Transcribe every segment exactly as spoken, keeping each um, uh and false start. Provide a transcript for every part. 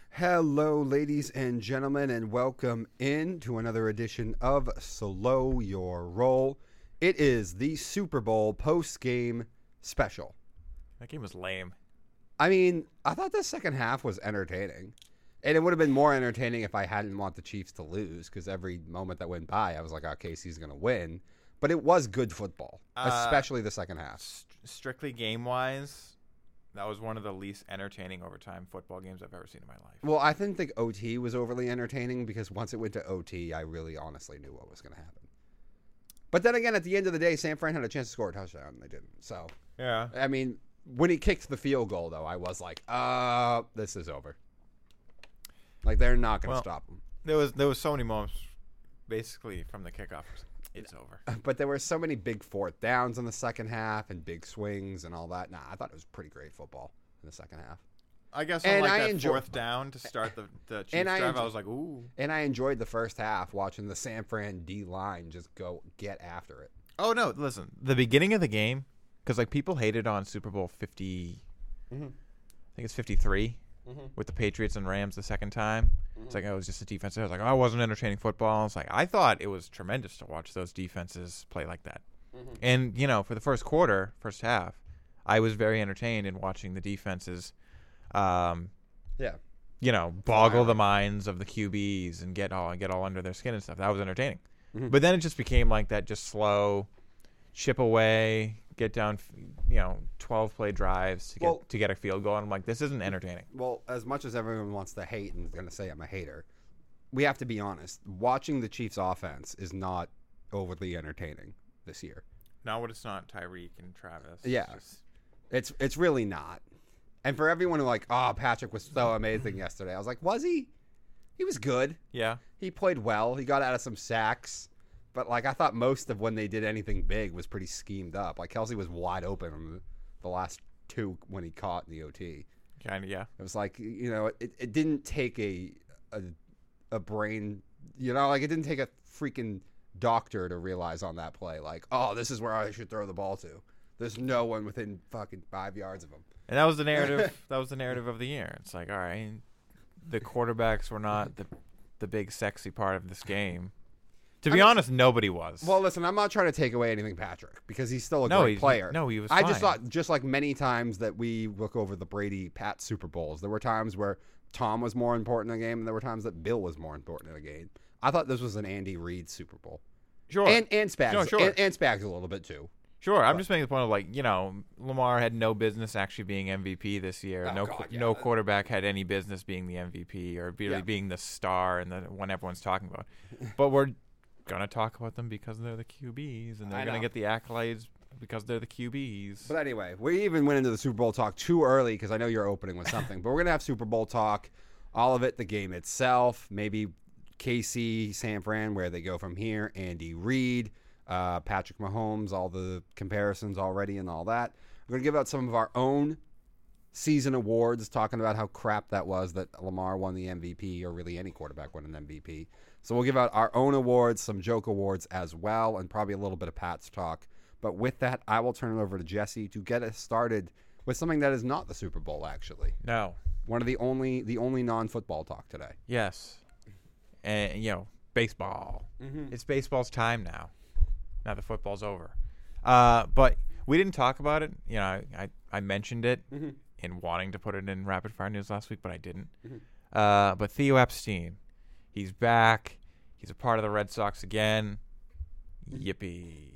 Hello, ladies and gentlemen, and welcome in to another edition of Slow Your Roll. It is the Super Bowl post-game special. That game was lame. I mean, I thought the second half was entertaining. And it would have been more entertaining if I hadn't want the Chiefs to lose, because every moment that went by, I was like, oh, K C's going to win. But it was good football, Uh, especially the second half. St- strictly game-wise, that was one of the least entertaining overtime football games I've ever seen in my life. Well, I didn't think O T was overly entertaining because once it went to O T, I really honestly knew what was going to happen. But then again, at the end of the day, San Fran had a chance to score a touchdown, and they didn't. So, Yeah. I mean, when he kicked the field goal, though, I was like, uh, this is over. Like, they're not going to Well, stop him. There was there was so many moments, basically, from the kickoff. It's over. But there were so many big fourth downs in the second half and big swings and all that. Nah, I thought it was pretty great football in the second half. I guess on And like I that enjoy- fourth down to start the, the Chiefs And I drive, enjoy- I was like, ooh. And I enjoyed the first half watching the San Fran D-line just go get after it. Oh, no, listen. The beginning of the game, because like people hated on Super Bowl fifty, Mm-hmm. I think it's fifty-three, Mm-hmm. with the Patriots and Rams the second time. It's like, oh, it was just a defense. I was like, oh, it wasn't entertaining football. It's like, I thought it was tremendous to watch those defenses play like that. Mm-hmm. And, you know, for the first quarter, first half, I was very entertained in watching the defenses, um, Yeah. you know, boggle Fire. the minds of the Q Bs and get all get all under their skin and stuff. That was entertaining. Mhm. But then it just became like that, just slow, chip away, get down, you know, twelve play drives to get Well- to get a field goal. And I'm like, this isn't entertaining. Well, as much as everyone wants to hate and is going to say I'm a hater, we have to be honest. Watching the Chiefs' offense is not overly entertaining this year. Not when it's not Tyreek and Travis. Yeah. Just- It's it's really not. And for everyone who like, oh, Patrick was so amazing yesterday, I was like, was he? He was good. yeah. He played well. He got out of some sacks. But, like, I thought most of when they did anything big was pretty schemed up. Like, Kelsey was wide open on the last two when he caught in the O T. Kind of, yeah. It was like, you know, it, it didn't take a, a a brain, you know, like it didn't take a freaking doctor to realize on that play, like, oh, this is where I should throw the ball to. There's no one within fucking five yards of him. And that was the narrative. that was the narrative of the year. It's like, all right, the quarterbacks were not the the big sexy part of this game. To be I mean- honest, nobody was. Well, listen, I'm not trying to take away anything Patrick because he's still a no, great he's, player. No, he was. I just fine. thought, just like many times that we look over the Brady Pat Super Bowls, there were times where Tom was more important in a game, and there were times that Bill was more important in a game. I thought this was an Andy Reid Super Bowl, sure, and and Spags, No, sure. and, and Spags a little bit too. sure. I'm but- just making the point of like, you know, Lamar had no business actually being M V P this year. Oh, no, God, qu- yeah. no quarterback had any business being the M V P or really Yeah. being the star and the one everyone's talking about. But we're gonna talk about them because they're the Q Bs and they're I gonna know. get the accolades because they're the Q Bs. But anyway, we even went into the Super Bowl talk too early because I know you're opening with something. But we're gonna have Super Bowl talk, all of it, the game itself, maybe K C, San Fran, where they go from here, Andy Reid, uh, Patrick Mahomes, all the comparisons already and all that. We're gonna give out some of our own season awards, talking about how crap that was that Lamar won the M V P, or really any quarterback won an M V P. So we'll give out our own awards, some joke awards as well, and probably a little bit of Pat's talk. But with that, I will turn it over to Jesse to get us started with something that is not the Super Bowl, actually. no. One of the only the only non-football talk today. Yes. And, you know, baseball. Mm-hmm. It's baseball's time now. Now the football's over. Uh, but we didn't talk about it. You know, I, I, I mentioned it Mm-hmm. in wanting to put it in Rapid Fire News last week, but I didn't. Mhm. Uh, but Theo Epstein, he's back. He's a part of the Red Sox again. Yippee.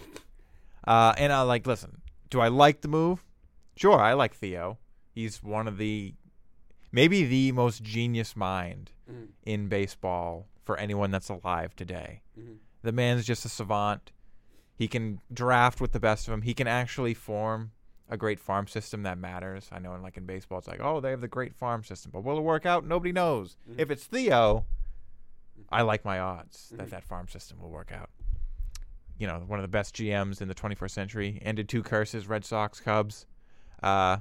Uh, and I like, listen, do I like the move? Sure, I like Theo. He's one of the, maybe the most genius mind Mm-hmm. in baseball for anyone that's alive today. Mm-hmm. The man's just a savant. He can draft with the best of them. He can actually form a great farm system that matters. I know, in like in baseball, it's like, oh, they have the great farm system, but will it work out? Nobody knows. Mhm. If it's Theo, I like my odds Mhm. that that farm system will work out. You know, one of the best G Ms in the twenty-first century. Ended two curses: Red Sox, Cubs, uh,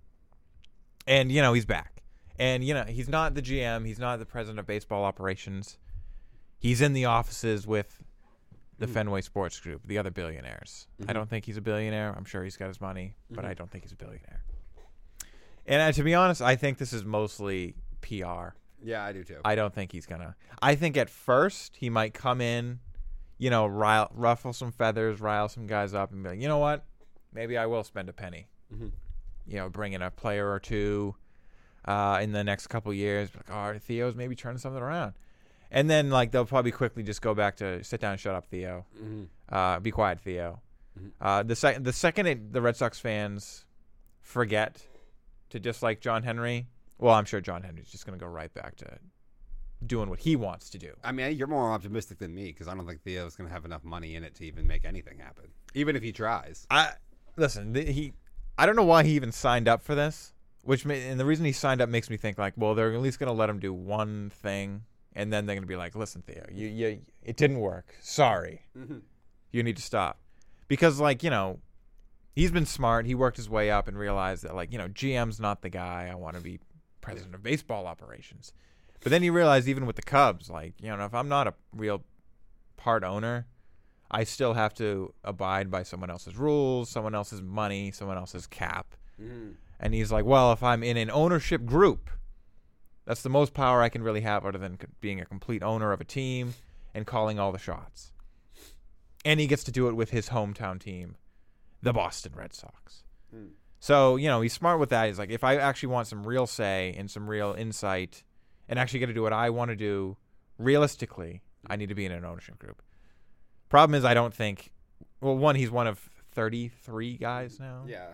and you know he's back. And, you know, he's not the G M. He's not the president of baseball operations. He's in the offices with the Mhm. Fenway Sports Group, the other billionaires. Mhm. I don't think he's a billionaire. I'm sure he's got his money, but Mhm. I don't think he's a billionaire. And uh, to be honest, I think this is mostly P R. Yeah, I do too. I don't think he's gonna. I think at first he might come in, you know, rile, ruffle some feathers, rile some guys up, and be like, you know what, maybe I will spend a penny. Mm-hmm. You know, bring in a player or two uh, in the next couple years. Like, oh, Theo's maybe turning something around, and then like they'll probably quickly just go back to sit down, and shut up, Theo. Mm-hmm. Uh, be quiet, Theo. Mm-hmm. Uh, the second the second it, the Red Sox fans forget to dislike John Henry, well, I'm sure John Henry's just going to go right back to doing what he wants to do. I mean, you're more optimistic than me because I don't think Theo's going to have enough money in it to even make anything happen, even if he tries. I listen. The, he, I don't know why he even signed up for this. Which may, and the reason he signed up makes me think like, well, they're at least going to let him do one thing, and then they're going to be like, listen, Theo, you, you, it didn't work. Sorry, Mm-hmm. you need to stop, because like you know. He's been smart. He worked his way up and realized that, like, you know, G M's not the guy. I want to be president of baseball operations. But then he realized even with the Cubs, like, you know, if I'm not a real part owner, I still have to abide by someone else's rules, someone else's money, someone else's cap. Mm-hmm. And he's like, well, if I'm in an ownership group, that's the most power I can really have other than being a complete owner of a team and calling all the shots. And he gets to do it with his hometown team, the Boston Red Sox. Mm. So, you know, he's smart with that. He's like, if I actually want some real say and some real insight and actually get to do what I want to do realistically, I need to be in an ownership group. Problem is, I don't think, well, one, he's one of thirty-three guys now. Yeah.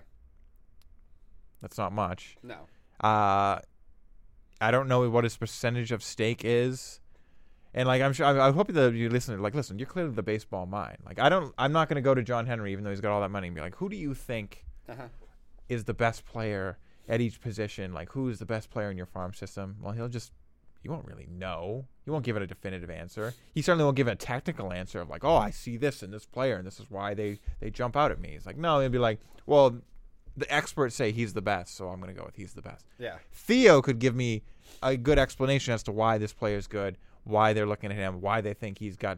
That's not much. No. Uh, I don't know what his percentage of stake is. And like I'm sure, I, I hope that you listen. Like, listen, you're clearly the baseball mind. Like, I don't, I'm not going to go to John Henry, even though he's got all that money, and be like, who do you think uh-huh. is the best player at each position? Like, who is the best player in your farm system? Well, he'll just, you won't really know. He won't give it a definitive answer. He certainly won't give a technical answer of like, oh, I see this in this player, and this is why they they jump out at me. It's like, no, he'll be like, well, the experts say he's the best, so I'm going to go with he's the best. Yeah. Theo could give me a good explanation as to why this player is good, why they're looking at him, why they think he's got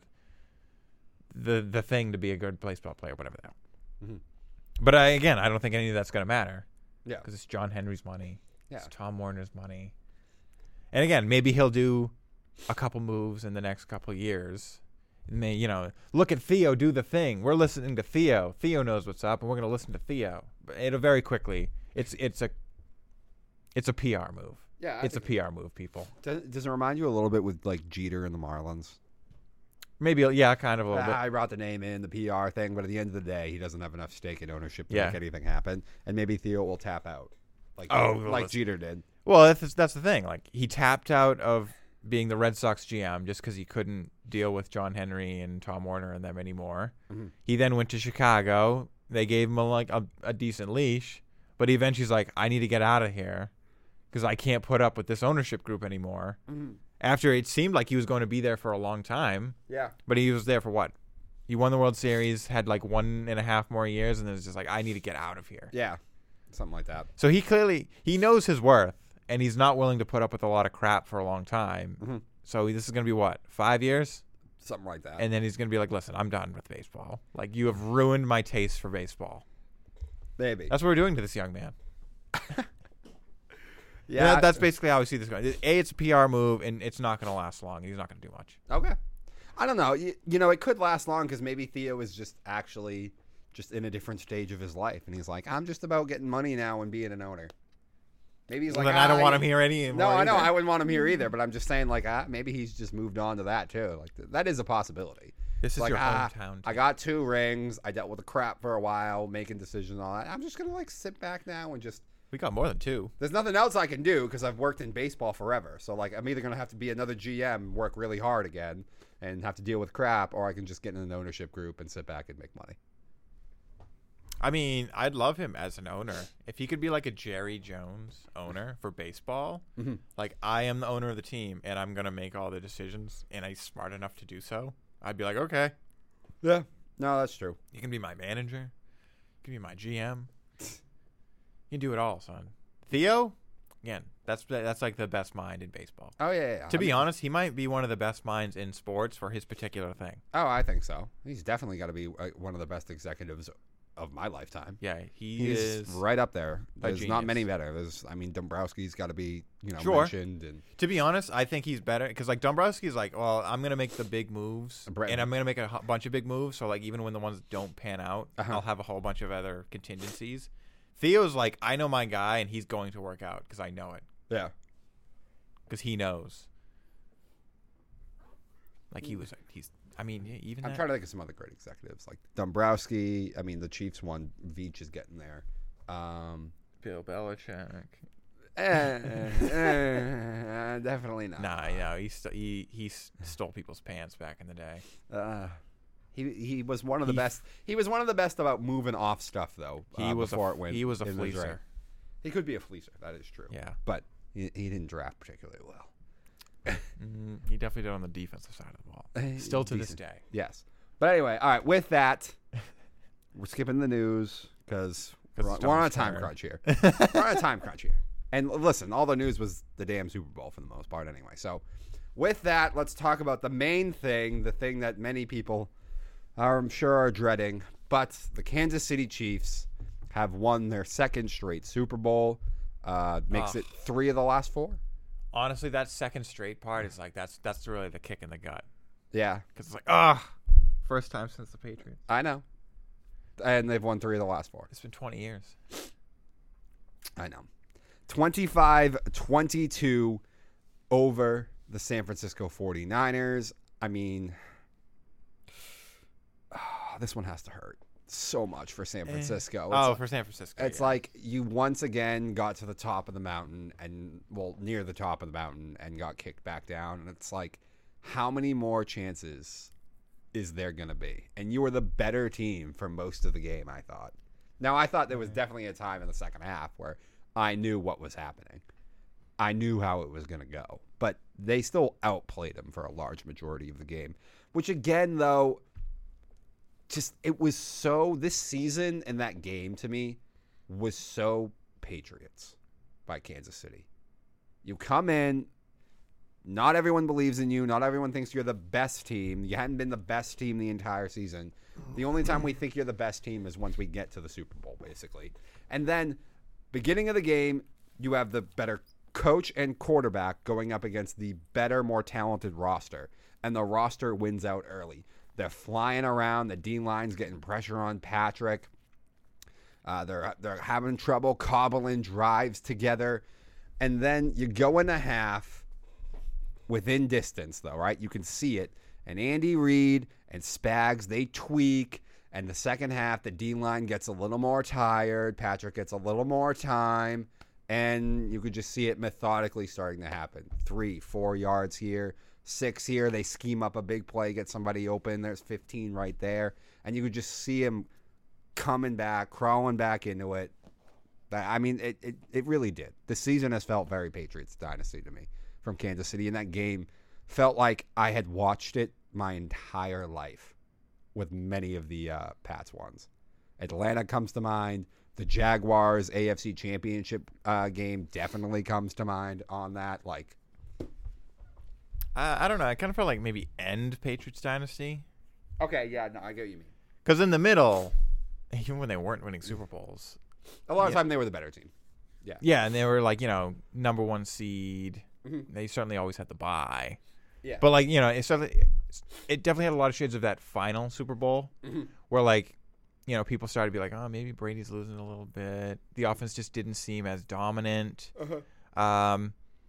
the the thing to be a good baseball player, whatever that. Mm-hmm. But I, again, I don't think any of that's going to matter. Yeah. Because it's John Henry's money. Yeah. It's Tom Warner's money. And again, maybe he'll do a couple moves in the next couple of years. And they, you know, look at Theo do the thing. We're listening to Theo. Theo knows what's up, and we're going to listen to Theo. But it'll very quickly. It's it's a it's a P R move. Yeah, I it's a P R move, people. Does, does it remind you a little bit with like Jeter and the Marlins? Maybe, yeah, kind of a little ah, bit. I brought the name in, the P R thing, but at the end of the day, he doesn't have enough stake in ownership to yeah. make anything happen. And maybe Theo will tap out, like oh, like well, Jeter did. Well, that's that's the thing. Like he tapped out of being the Red Sox G M just because he couldn't deal with John Henry and Tom Warner and them anymore. Mm-hmm. He then went to Chicago. They gave him a, like a, a decent leash, but he eventually's like, I need to get out of here because I can't put up with this ownership group anymore. Mm-hmm. After it seemed like he was going to be there for a long time. Yeah. But he was there for what? He won the World Series, had like one and a half more years, and then it's just like, I need to get out of here. Yeah. Something like that. So he clearly, he knows his worth, and he's not willing to put up with a lot of crap for a long time. Mm-hmm. So this is going to be what? Five years? Something like that. And then he's going to be like, listen, I'm done with baseball. Like, you have ruined my taste for baseball. Maybe. That's what we're doing to this young man. Yeah, that, that's basically how I see this going. A, it's a P R move, and it's not going to last long. And he's not going to do much. Okay. I don't know. You, you know, it could last long because maybe Theo is just actually just in a different stage of his life. And he's like, I'm just about getting money now and being an owner. Maybe he's well, like, then I don't ah, want him here anymore. No, I know. either. I wouldn't want him here either. But I'm just saying, like, ah, maybe he's just moved on to that, too. Like, th- that is a possibility. This is like, your ah, hometown. Team. I got two rings. I dealt with the crap for a while, making decisions and all that. I'm just going to, like, sit back now and just. We got more than two. There's nothing else I can do because I've worked in baseball forever. So, like, I'm either going to have to be another G M, work really hard again, and have to deal with crap, or I can just get in an ownership group and sit back and make money. I mean, I'd love him as an owner. If he could be like a Jerry Jones owner for baseball, mm-hmm. like I am the owner of the team and I'm going to make all the decisions and he's smart enough to do so, I'd be like, okay. Yeah. No, that's true. You can be my manager. You can be my G M. You can do it all, son. Theo, again, that's that's like the best mind in baseball. Oh, yeah, yeah. yeah. To I be mean, honest, he might be one of the best minds in sports for his particular thing. Oh, I think so. He's definitely got to be one of the best executives of my lifetime. Yeah, he He's is right up there. There's not genius. many better. There's, I mean, Dombrowski's got to be, you know, Sure. mentioned. And To be honest, I think he's better because like Dombrowski's like, well, I'm gonna make the big moves, Brett- and I'm gonna make a hu- bunch of big moves. So like, even when the ones don't pan out, Uh-huh. I'll have a whole bunch of other contingencies. Theo's like, I know my guy, and he's going to work out because I know it yeah, because he knows. Like he was, he's. I mean, yeah, even I'm that, trying to think of some other great executives like Dombrowski. I mean, the Chiefs one. Veach is getting there. Um, Bill Belichick. eh, eh, definitely not. Nah, you know, he st- he he s- stole people's pants back in the day. Uh, he he was one of the He- best. He was one of the best about moving off stuff though. He uh, was a before f- it went. he was a in the draft. fleecer. He could be a fleecer. That is true. Yeah, But he, he didn't draft particularly well. mm, he definitely did on the defensive side of the ball. Eh, Still to decent. this day. Yes. But anyway, all right. With that, we're skipping the news because 'Cause we're, it's on- we're on a John's time turn. crunch here. We're on a time crunch here. And listen, all the news was the damn Super Bowl for the most part anyway. So with that, let's talk about the main thing, the thing that many people are, I'm sure, are dreading. But the Kansas City Chiefs have won their second straight Super Bowl. Uh, makes Ugh. it three of the last four. Honestly, that second straight part is like that's that's really the kick in the gut Yeah, because it's like ah, first time since the Patriots. I know. And they've won three of the last four. It's been twenty years. I know. twenty-five twenty-two over the San Francisco forty-niners. I mean, ah, this one has to hurt so much for San Francisco. It's oh, like, for San Francisco. it's yeah. like you once again got to the top of the mountain and, well, near the top of the mountain and got kicked back down. And it's like, how many more chances is there going to be? And you were the better team for most of the game, I thought. Now, I thought there was definitely a time in the second half where I knew what was happening. I knew how it was going to go. But they still outplayed them for a large majority of the game. Which, again, though, just it was so... This season and that game, to me, was so Patriots by Kansas City. You come in... Not everyone believes in you. Not everyone thinks you're the best team. You hadn't been the best team the entire season. The only time we think you're the best team is once we get to the Super Bowl, basically. And then, beginning of the game, you have the better coach and quarterback going up against the better, more talented roster. And the roster wins out early. They're flying around. The D-line's getting pressure on Patrick. Uh, they're, they're having trouble cobbling drives together. And then you go in a half... Within distance, though, right? You can see it. And Andy Reid and Spags, they tweak. And the second half, the D-line gets a little more tired. Patrick gets a little more time. And you could just see it methodically starting to happen. Three, four yards here. Six here. They scheme up a big play, get somebody open. There's fifteen right there. And you could just see him coming back, crawling back into it. I mean, it, it, it really did. The season has felt very Patriots dynasty to me. From Kansas City, and that game felt like I had watched it my entire life with many of the uh, Pats ones. Atlanta comes to mind. The Jaguars A F C Championship uh, game definitely comes to mind on that. Like, I, I don't know. I kind of felt like maybe end Patriots dynasty okay, yeah, no, I get what you mean. because in the middle, even when they weren't winning Super Bowls, A lot of Yeah. time they were the better team. Yeah, yeah, and they were like you know number one seed. Mhm. They certainly always had the bye. yeah, But like you know, it certainly, it definitely had a lot of shades of that final Super Bowl, Mhm. where like, you know, people started to be like, oh, maybe Brady's losing a little bit. The offense just didn't seem as dominant, uh-huh. um,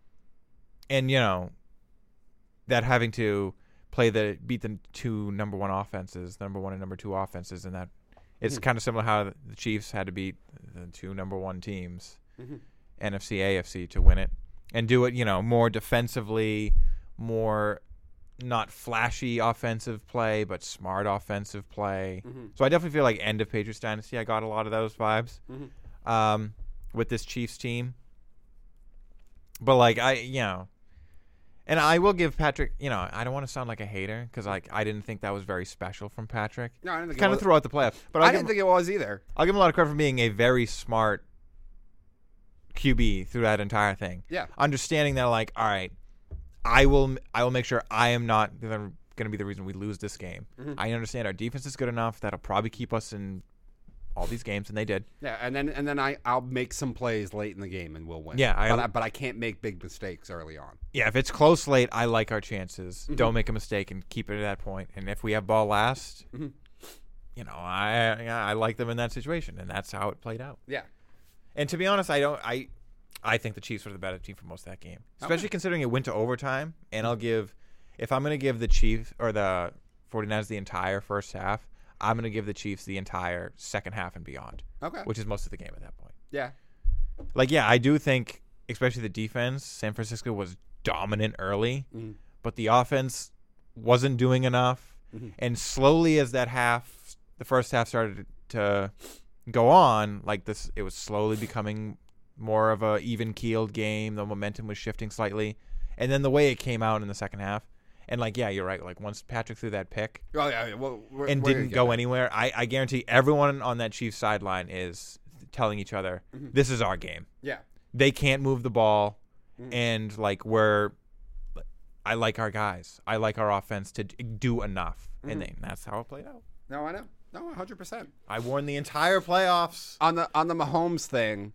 and you know, that having to play the beat the two number one offenses, number one and number two offenses, and that it's Mhm. kind of similar how the Chiefs had to beat the two number one teams, Mhm. N F C, A F C, to win it. And do it, you know, more defensively, more not flashy offensive play, but smart offensive play. Mhm. So I definitely feel like end of Patriots dynasty. I got a lot of those vibes Mhm. um, with this Chiefs team. But like I, you know, and I will give Patrick. You know, I don't want to sound like a hater because like I didn't think that was very special from Patrick. No, I didn't think Kind it of was. throughout the playoffs, but I'll I give, didn't him, think it was either. I'll give him a lot of credit for being a very smart Q B through that entire thing. Yeah. Understanding that, like, all right, I will, I will make sure I am not going to be the reason we lose this game. Mhm. I understand our defense is good enough that'll probably keep us in all these games, and they did. Yeah, and then and then I I'll make some plays late in the game and we'll win. Yeah, I- but I, but I can't make big mistakes early on. Yeah, if it's close late, I like our chances. Mm-hmm. Don't make a mistake and keep it at that point. And if we have ball last, Mm-hmm. you know, I yeah, I like them in that situation, and that's how it played out. Yeah, And to be honest, I don't. I I think the Chiefs were the better team for most of that game, especially Okay. considering it went to overtime. And I'll give, if I'm going to give the Chiefs or the 49ers the entire first half, I'm going to give the Chiefs the entire second half and beyond, okay, which is most of the game at that point. yeah, Like, yeah, I do think, especially the defense, San Francisco was dominant early, mm-hmm. but the offense wasn't doing enough. Mm-hmm. And slowly, as that half, the first half started to go on, like this, it was slowly becoming more of a even keeled game. The momentum was shifting slightly, and then the way it came out in the second half, and like, yeah, you're right. Like once Patrick threw that pick Oh yeah, yeah. Well, we're, and we're didn't gonna go get anywhere, I, I guarantee everyone on that Chiefs sideline is telling each other, Mhm. "This is our game." that. Yeah, They can't move the ball, Mhm. and like we're, I like our guys. I like our offense to d- do enough, Mhm. and then that's how it played out. no, I know, no, one hundred percent. I won the entire playoffs. On the on the Mahomes thing,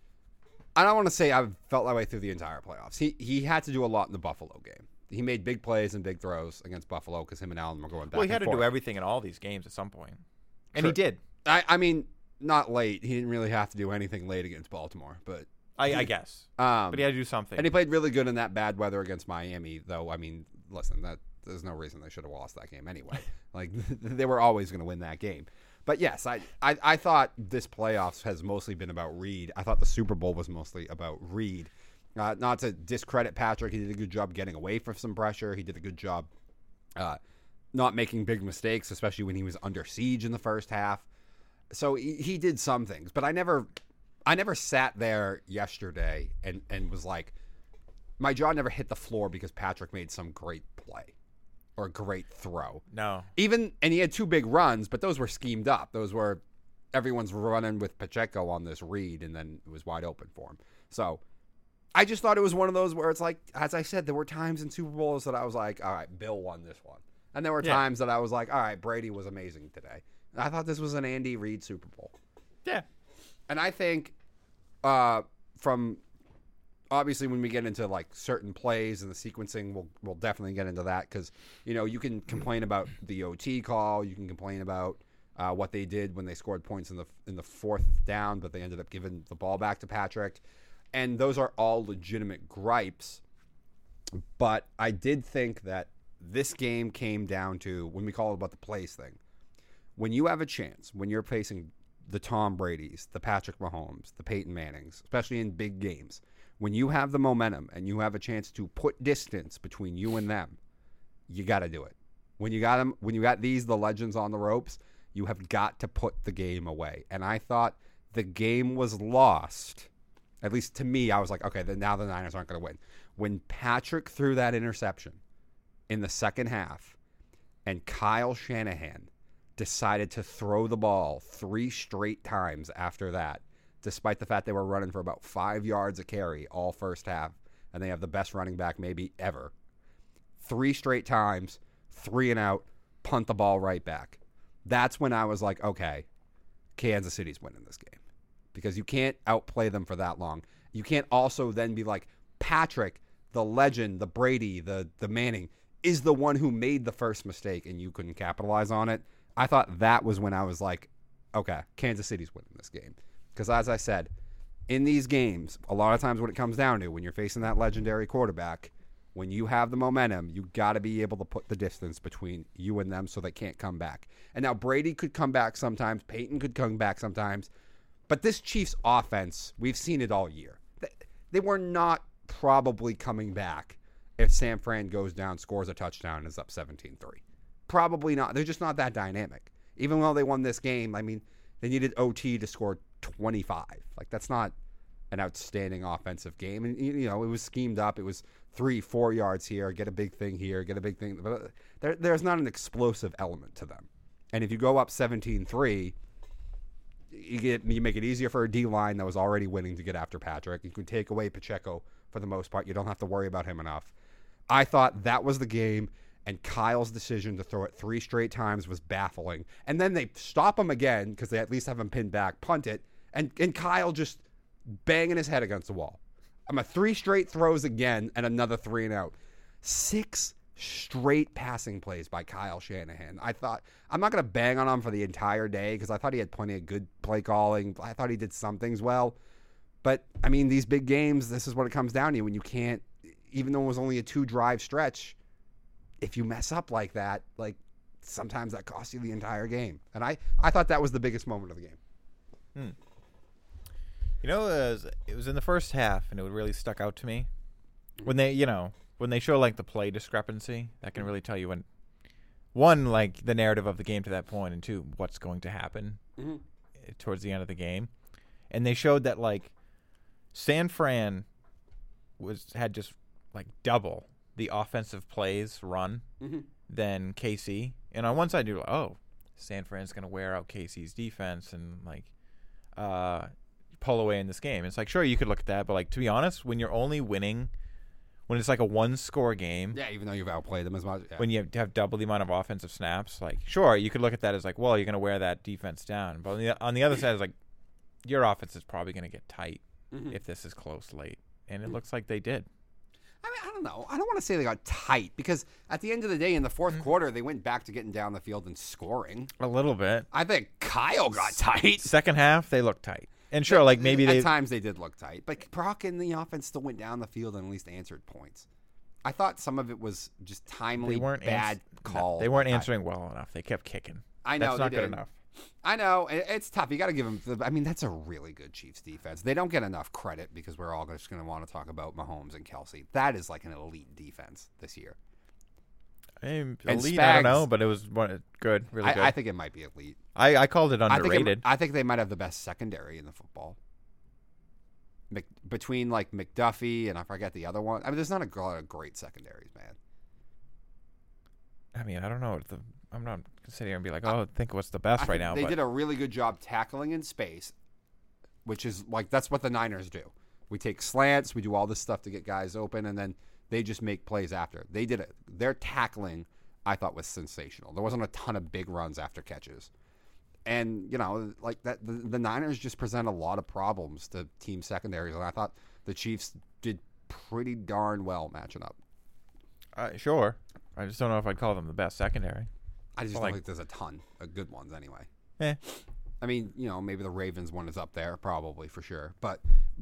I don't want to say I felt that way through the entire playoffs. He he had to do a lot in the Buffalo game. He made big plays and big throws against Buffalo because him and Allen were going back. Well, he and had to forth. do everything in all these games at some point, and Sure. he did. I, I mean, not late. He didn't really have to do anything late against Baltimore, but I, I guess, um, but he had to do something. and he played really good in that bad weather against Miami. Though, I mean, listen, that there's no reason they should have lost that game anyway. Like they were always going to win that game. But yes, I, I I thought this playoffs has mostly been about Reed. I thought the Super Bowl was mostly about Reed. Uh, not to discredit Patrick, he did a good job getting away from some pressure. He did a good job uh, not making big mistakes, especially when he was under siege in the first half. So he, he did some things, but I never, I never sat there yesterday and, and was like, my jaw never hit the floor because Patrick made some great play or a great throw. no, Even, and he had two big runs, but those were schemed up. Those were, everyone's running with Pacheco on this read, and then it was wide open for him. So I just thought it was one of those where it's like, as I said, there were times in Super Bowls that I was like, all right, Bill won this one. And there were Yeah. times that I was like, all right, Brady was amazing today. And I thought this was an Andy Reid Super Bowl. yeah, And I think uh, from obviously when we get into like certain plays and the sequencing, we'll we'll definitely get into that because you know you can complain about the O T call, you can complain about uh, what they did when they scored points in the in the fourth down, but they ended up giving the ball back to Patrick, and those are all legitimate gripes. But I did think that this game came down to when we call it about the plays thing. When you have a chance, when you're facing the Tom Brady's, the Patrick Mahomes, the Peyton Mannings, especially in big games, when you have the momentum and you have a chance to put distance between you and them, you got to do it. When you got them, when you got these, the legends on the ropes, you have got to put the game away. And I thought the game was lost. At least to me, I was like, okay, then now the Niners aren't going to win. When Patrick threw that interception in the second half and Kyle Shanahan decided to throw the ball three straight times after that, despite the fact they were running for about five yards a carry all first half, and they have the best running back maybe ever. Three straight times, three and out, punt the ball right back. That's when I was like, okay, Kansas City's winning this game. Because you can't outplay them for that long. You can't also then be like, Patrick, the legend, the Brady, the, the Manning, is the one who made the first mistake and you couldn't capitalize on it. I thought that was when I was like, okay, Kansas City's winning this game. Because as I said, in these games, a lot of times what it comes down to, when you're facing that legendary quarterback, when you have the momentum, you got to be able to put the distance between you and them so they can't come back. And now Brady could come back sometimes. Peyton could come back sometimes. But this Chiefs offense, we've seen it all year. They, they were not probably coming back if San Fran goes down, scores a touchdown, and is up seventeen three. Probably not. They're just not that dynamic. Even though they won this game, I mean, they needed O T to score twenty-five. Like, that's not an outstanding offensive game. And, you know, it was schemed up. It was three, four yards here, get a big thing here, get a big thing. But there, there's not an explosive element to them. And if you go up seventeen three, you get you make it easier for a D-line that was already winning to get after Patrick. You can take away Pacheco for the most part. You don't have to worry about him enough. I thought that was the game. And Kyle's decision to throw it three straight times was baffling. And then they stop him again because they at least have him pinned back, punt it, and, and Kyle just banging his head against the wall. I'm a three straight throws again and another three and out. Six straight passing plays by Kyle Shanahan. I thought, I'm not going to bang on him for the entire day because I thought he had plenty of good play calling. I thought he did some things well. But, I mean, these big games, this is what it comes down to when you can't, even though it was only a two-drive stretch, if you mess up like that, like sometimes that costs you the entire game. And I, I thought that was the biggest moment of the game. Hmm. You know, it was, it was in the first half, and it really stuck out to me. When they, you know, when they show, like, the play discrepancy, that can really tell you when, one, like, the narrative of the game to that point, and two, what's going to happen mm-hmm. towards the end of the game. And they showed that, like, San Fran was had just, like, double the offensive plays run mm-hmm. than K C. And on one side, you're like, oh, San Fran's going to wear out K C's defense and, like, uh, pull away in this game. It's like, sure, you could look at that, but, like, to be honest, when you're only winning, when it's like a one-score game. Yeah, even though you've outplayed them as much. Yeah. When you have double the amount of offensive snaps, like, sure, you could look at that as, like, well, you're going to wear that defense down. But on the, on the other side, it's like, your offense is probably going to get tight mm-hmm. if this is close late. And it mm-hmm. looks like they did. I mean, I don't know. I don't want to say they got tight because at the end of the day, in the fourth mm-hmm. quarter, they went back to getting down the field and scoring. A little bit. I think Kyle got tight. Second half, they looked tight. And sure, like maybe at they... At times they did look tight. But Brock and the offense still went down the field and at least answered points. I thought some of it was just timely, bad ans- call. No, they weren't answering well enough. They kept kicking. I know. That's not they good did. enough. I know. It's tough. You got to give them. I mean, that's a really good Chiefs defense. They don't get enough credit because we're all just going to want to talk about Mahomes and Kelsey. That is like an elite defense this year. I mean, elite, Spags, I don't know, but it was one, good, really good. I, I think it might be elite. I, I called it underrated. I think, it, I think they might have the best secondary in the football. Mc, between like McDuffie and I forget the other one. I mean, there's not a lot of great secondaries, man. I mean, I don't know. The, I'm not going to sit here and be like, oh, I think what's the best I right now. They but. did a really good job tackling in space, which is like that's what the Niners do. We take slants, we do all this stuff to get guys open, and then they just make plays after. They did it. Their tackling, I thought, was sensational. There wasn't a ton of big runs after catches. And, you know, like that, the, the Niners just present a lot of problems to team secondaries, and I thought the Chiefs did pretty darn well matching up. Uh, sure. I just don't know if I'd call them the best secondary. I just well, don't like, think there's a ton of good ones anyway. Eh. I mean, you know, maybe the Ravens one is up there, probably, for sure. But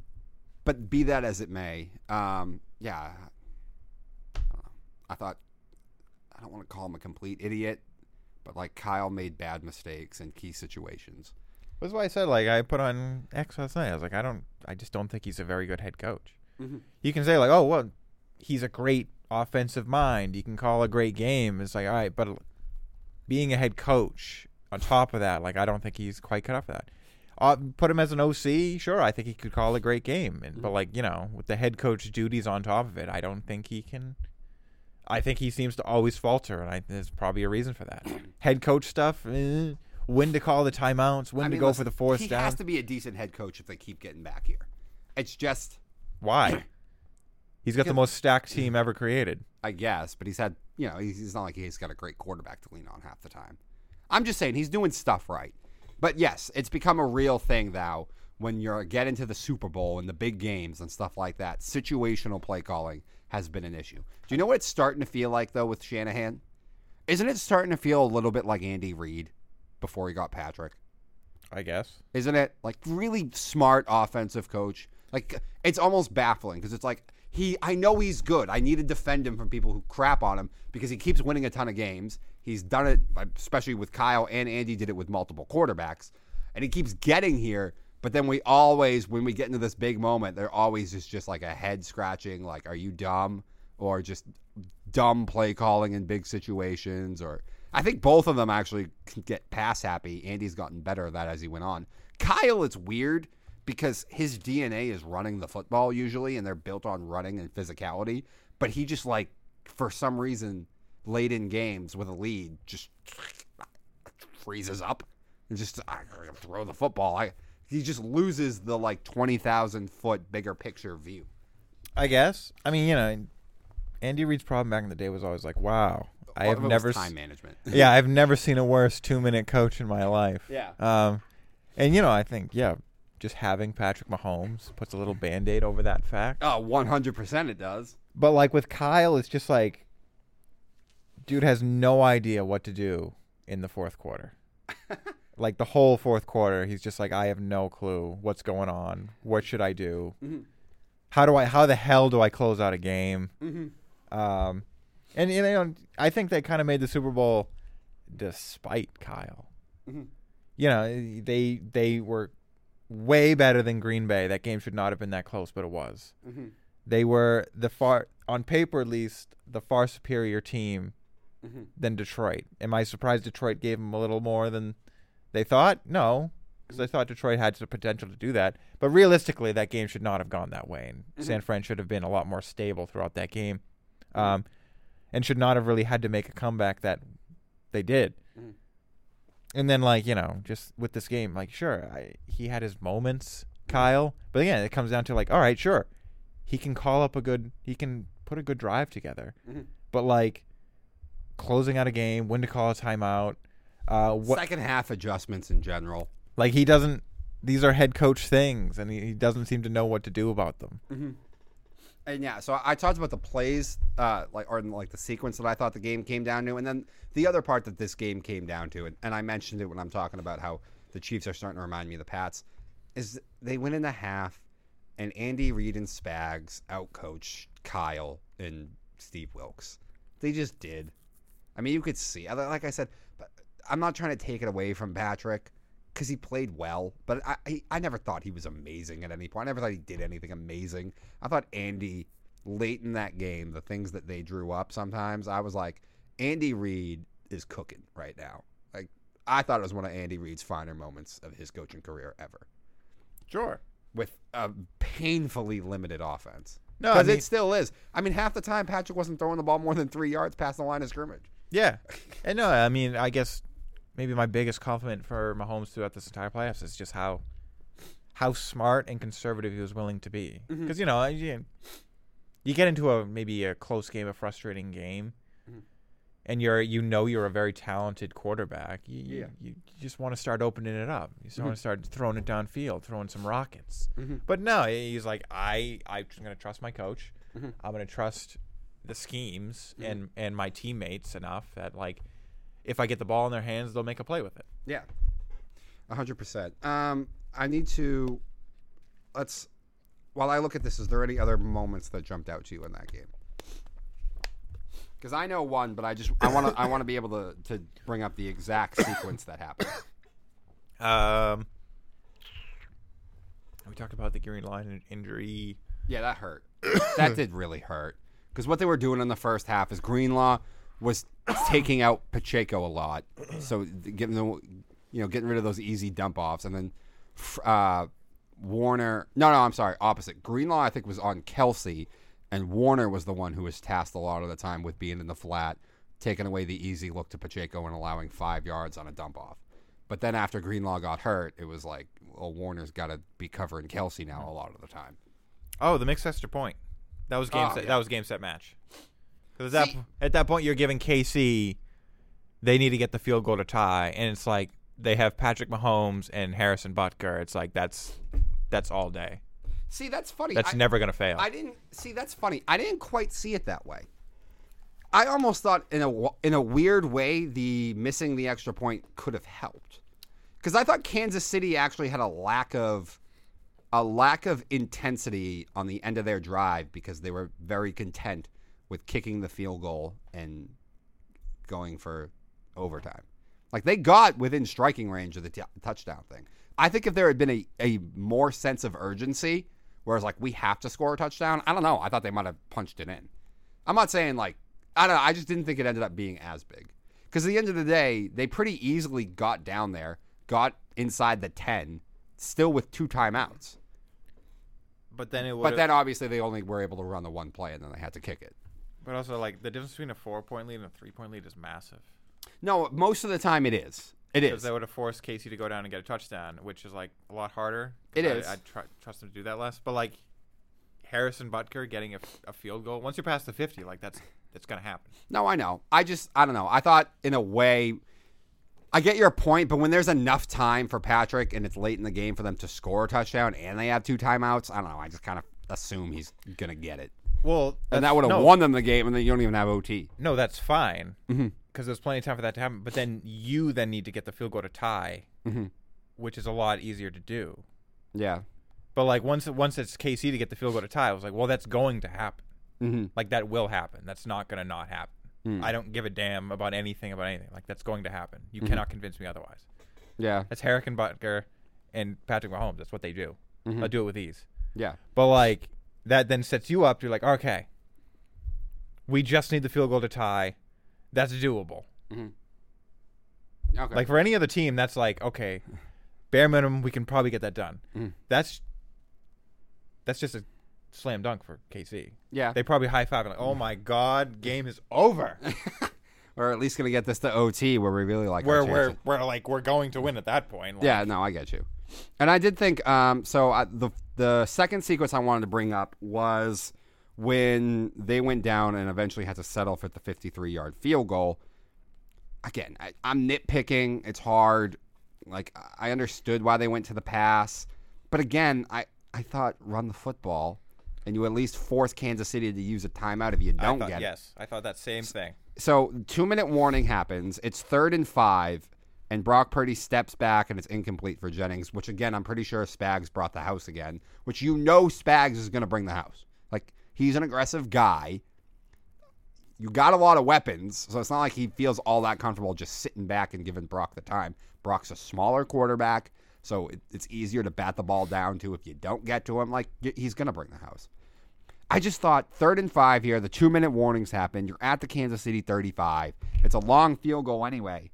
but be that as it may, um, yeah, I don't know. I thought, I don't want to call him a complete idiot, but, like, Kyle made bad mistakes in key situations. That's why I said, like, I put on X last night. I was like, I don't, I just don't think he's a very good head coach. Mm-hmm. You can say, like, oh, well, he's a great offensive mind. You can call a great game. It's like, all right, but being a head coach on top of that, like, I don't think he's quite cut up for that. Uh, put him as an O C, sure, I think he could call a great game. And, mm-hmm. But, like, you know, with the head coach duties on top of it, I don't think he can. I think he seems to always falter, and I, there's probably a reason for that. Head coach stuff, eh, when to call the timeouts, when I mean, to go listen, for the fourth he down. He has to be a decent head coach if they keep getting back here. It's just... Why? He's got the most stacked team ever created. I guess, but he's had, you know, he's, he's not like he's got a great quarterback to lean on half the time. I'm just saying, he's doing stuff right. But yes, it's become a real thing now when you get into the Super Bowl and the big games and stuff like that. Situational play calling has been an issue. Do you know what it's starting to feel like, though, with Shanahan? Isn't it starting to feel a little bit like Andy Reid before he got Patrick? I guess. Isn't it? Like, really smart offensive coach. Like, it's almost baffling because it's like, he. I know he's good. I need to defend him from people who crap on him because he keeps winning a ton of games. He's done it, especially with Kyle, and Andy did it with multiple quarterbacks. And he keeps getting here. But then we always, when we get into this big moment, there always is just like a head scratching, like, are you dumb? Or just dumb play calling in big situations. Or I think both of them actually can get pass happy. Andy's gotten better at that as he went on. Kyle, it's weird because his D N A is running the football usually, and they're built on running and physicality. But he just, like, for some reason, late in games with a lead, just freezes up and just I gotta throw the football. I. He just loses the, like, twenty thousand foot bigger picture view. I guess. I mean, you know, Andy Reid's problem back in the day was always like, wow, I have it never was s- time management. yeah, I've never seen a worse two-minute coach in my life. Yeah. Um, and you know, I think yeah, just having Patrick Mahomes puts a little Band-Aid over that fact. Oh, one hundred percent it does. But like with Kyle, it's just like, dude has no idea what to do in the fourth quarter. Like the whole fourth quarter, he's just like, I have no clue what's going on. What should I do? Mm-hmm. How do I? How the hell do I close out a game? Mm-hmm. Um, and you know, I think they kind of made the Super Bowl despite Kyle. Mm-hmm. You know, they they were way better than Green Bay. That game should not have been that close, but it was. Mm-hmm. They were the far, on paper at least, the far superior team Mm-hmm. than Detroit. Am I surprised Detroit gave them a little more than they thought? No, because I thought Detroit had the potential to do that. But realistically, that game should not have gone that way. And Mm-hmm. San Fran should have been a lot more stable throughout that game, um, and should not have really had to make a comeback that they did. Mm-hmm. And then, like, you know, just with this game, like, sure, I, he had his moments, Kyle. But again, it comes down to, like, all right, sure, he can call up a good, he can put a good drive together. Mm-hmm. But, like, closing out a game, when to call a timeout, uh, what, Second half adjustments in general. like, he doesn't, these are head coach things, and he, he doesn't seem to know what to do about them. Mm-hmm. And yeah, so I talked about the plays, uh, like or like the sequence that I thought the game came down to, and then the other part that this game came down to, and, and I mentioned it when I'm talking about how the Chiefs are starting to remind me of the Pats, is they went in the half, and Andy Reid and Spags outcoached Kyle and Steve Wilks. They just did. I mean, you could see, like I said, but I'm not trying to take it away from Patrick because he played well, but I, I I never thought he was amazing at any point. I never thought he did anything amazing. I thought Andy, late in that game, the things that they drew up sometimes, I was like, Andy Reid is cooking right now. Like, I thought it was one of Andy Reid's finer moments of his coaching career ever. Sure. With a painfully limited offense. No, I Because mean- it still is. I mean, half the time, Patrick wasn't throwing the ball more than three yards past the line of scrimmage. Yeah. And no, I mean, I guess maybe my biggest compliment for Mahomes throughout this entire playoffs is just how how smart and conservative he was willing to be. Because, Mhm. you know, you, you get into a maybe a close game, a frustrating game, Mhm. and you're you know you're a very talented quarterback. You, Yeah. you, you just want to start opening it up. You just Mhm. want to start throwing it downfield, throwing some rockets. Mm-hmm. But no, he's like, I, I'm just going to trust my coach. Mhm. I'm going to trust the schemes Mhm. and, and my teammates enough that, like, if I get the ball in their hands, they'll make a play with it. Yeah, one hundred percent. Um, I need to, let's, while I look at this, is there any other moments that jumped out to you in that game? Because I know one, but I just, I want to I want to be able to, to bring up the exact sequence that happened. Um, we talked about the Green Line injury. Yeah, that hurt. That did really hurt. Because what they were doing in the first half is Greenlaw was taking out Pacheco a lot, so getting the, you know, getting rid of those easy dump offs, and then uh, Warner. No, no, I'm sorry, opposite. Greenlaw, I think, was on Kelsey, and Warner was the one who was tasked a lot of the time with being in the flat, taking away the easy look to Pacheco and allowing five yards on a dump off. But then after Greenlaw got hurt, it was like, well, Warner's got to be covering Kelsey now a lot of the time. Oh, the mixed extra point. That was game. Oh, set, yeah. That was game set match. Because at that See- at that point, you're giving K C. They need to get the field goal to tie, and it's like they have Patrick Mahomes and Harrison Butker. It's like that's that's all day. See, that's funny. That's I- never gonna fail. I didn't see. That's funny. I didn't quite see it that way. I almost thought, in a w- in a weird way, the missing the extra point could have helped, because I thought Kansas City actually had a lack of a lack of intensity on the end of their drive because they were very content with kicking the field goal and going for overtime. Like, they got within striking range of the t- touchdown thing. I think if there had been a, a more sense of urgency, whereas, like, we have to score a touchdown, I don't know. I thought they might have punched it in. I'm not saying, like, I don't know. I just didn't think it ended up being as big. Because at the end of the day, they pretty easily got down there, got inside the ten, still with two timeouts. but then it would. But then, obviously, they only were able to run the one play, and then they had to kick it. But also, like, the difference between a four point lead and a three point lead is massive. No, most of the time it is. It Because is. they would have forced Casey to go down and get a touchdown, which is like a lot harder. It I, is. I'd try, trust him to do that less. But like, Harrison Butker getting a, a field goal. Once you're past the fifty, like that's that's gonna happen. No, I know. I just I don't know. I thought in a way, I get your point, but when there's enough time for Patrick and it's late in the game for them to score a touchdown and they have two timeouts, I don't know. I just kind of assume he's gonna get it. Well, and that would have no, won them the game, and then you don't even have O T. No, that's fine because Mm-hmm. there's plenty of time for that to happen. But then you then need to get the field goal to tie, Mm-hmm. which is a lot easier to do. Yeah. But like once once it's K C to get the field goal to tie, I was like, well, that's going to happen. Mm-hmm. Like that will happen. That's not going to not happen. Mm. I don't give a damn about anything about anything. Like that's going to happen. You Mhm. cannot convince me otherwise. Yeah. That's Harrison Butker and Patrick Mahomes. That's what they do. Mhm. They'll do it with ease. Yeah. But like that then sets you up. You're like, okay, we just need the field goal to tie. That's doable. Mm-hmm. Okay. Like for any other team, that's like, okay, bare minimum, we can probably get that done. Mm. That's that's just a slam dunk for K C. Yeah. They probably high five like, oh my god, game is over. Or at least gonna get this to O T where we really like. Where our we're chances. we're like we're going to win at that point. Like, Yeah, no, I get you. And I did think, um, so I, the the second sequence I wanted to bring up was when they went down and eventually had to settle for the fifty-three-yard field goal. Again, I, I'm nitpicking. It's hard. Like, I understood why they went to the pass. But again, I, I thought run the football, and you at least force Kansas City to use a timeout if you I don't thought, get it. yes, I thought that same thing. So two-minute warning happens. It's third and five, and Brock Purdy steps back, and it's incomplete for Jennings, which, again, I'm pretty sure Spags brought the house again, which you know Spags is going to bring the house. Like, he's an aggressive guy. You got a lot of weapons, so it's not like he feels all that comfortable just sitting back and giving Brock the time. Brock's a smaller quarterback, so it, it's easier to bat the ball down to if you don't get to him. Like, he's going to bring the house. I just thought third and five here, the two-minute warnings happen. You're at the Kansas City thirty-five. It's a long field goal anyway.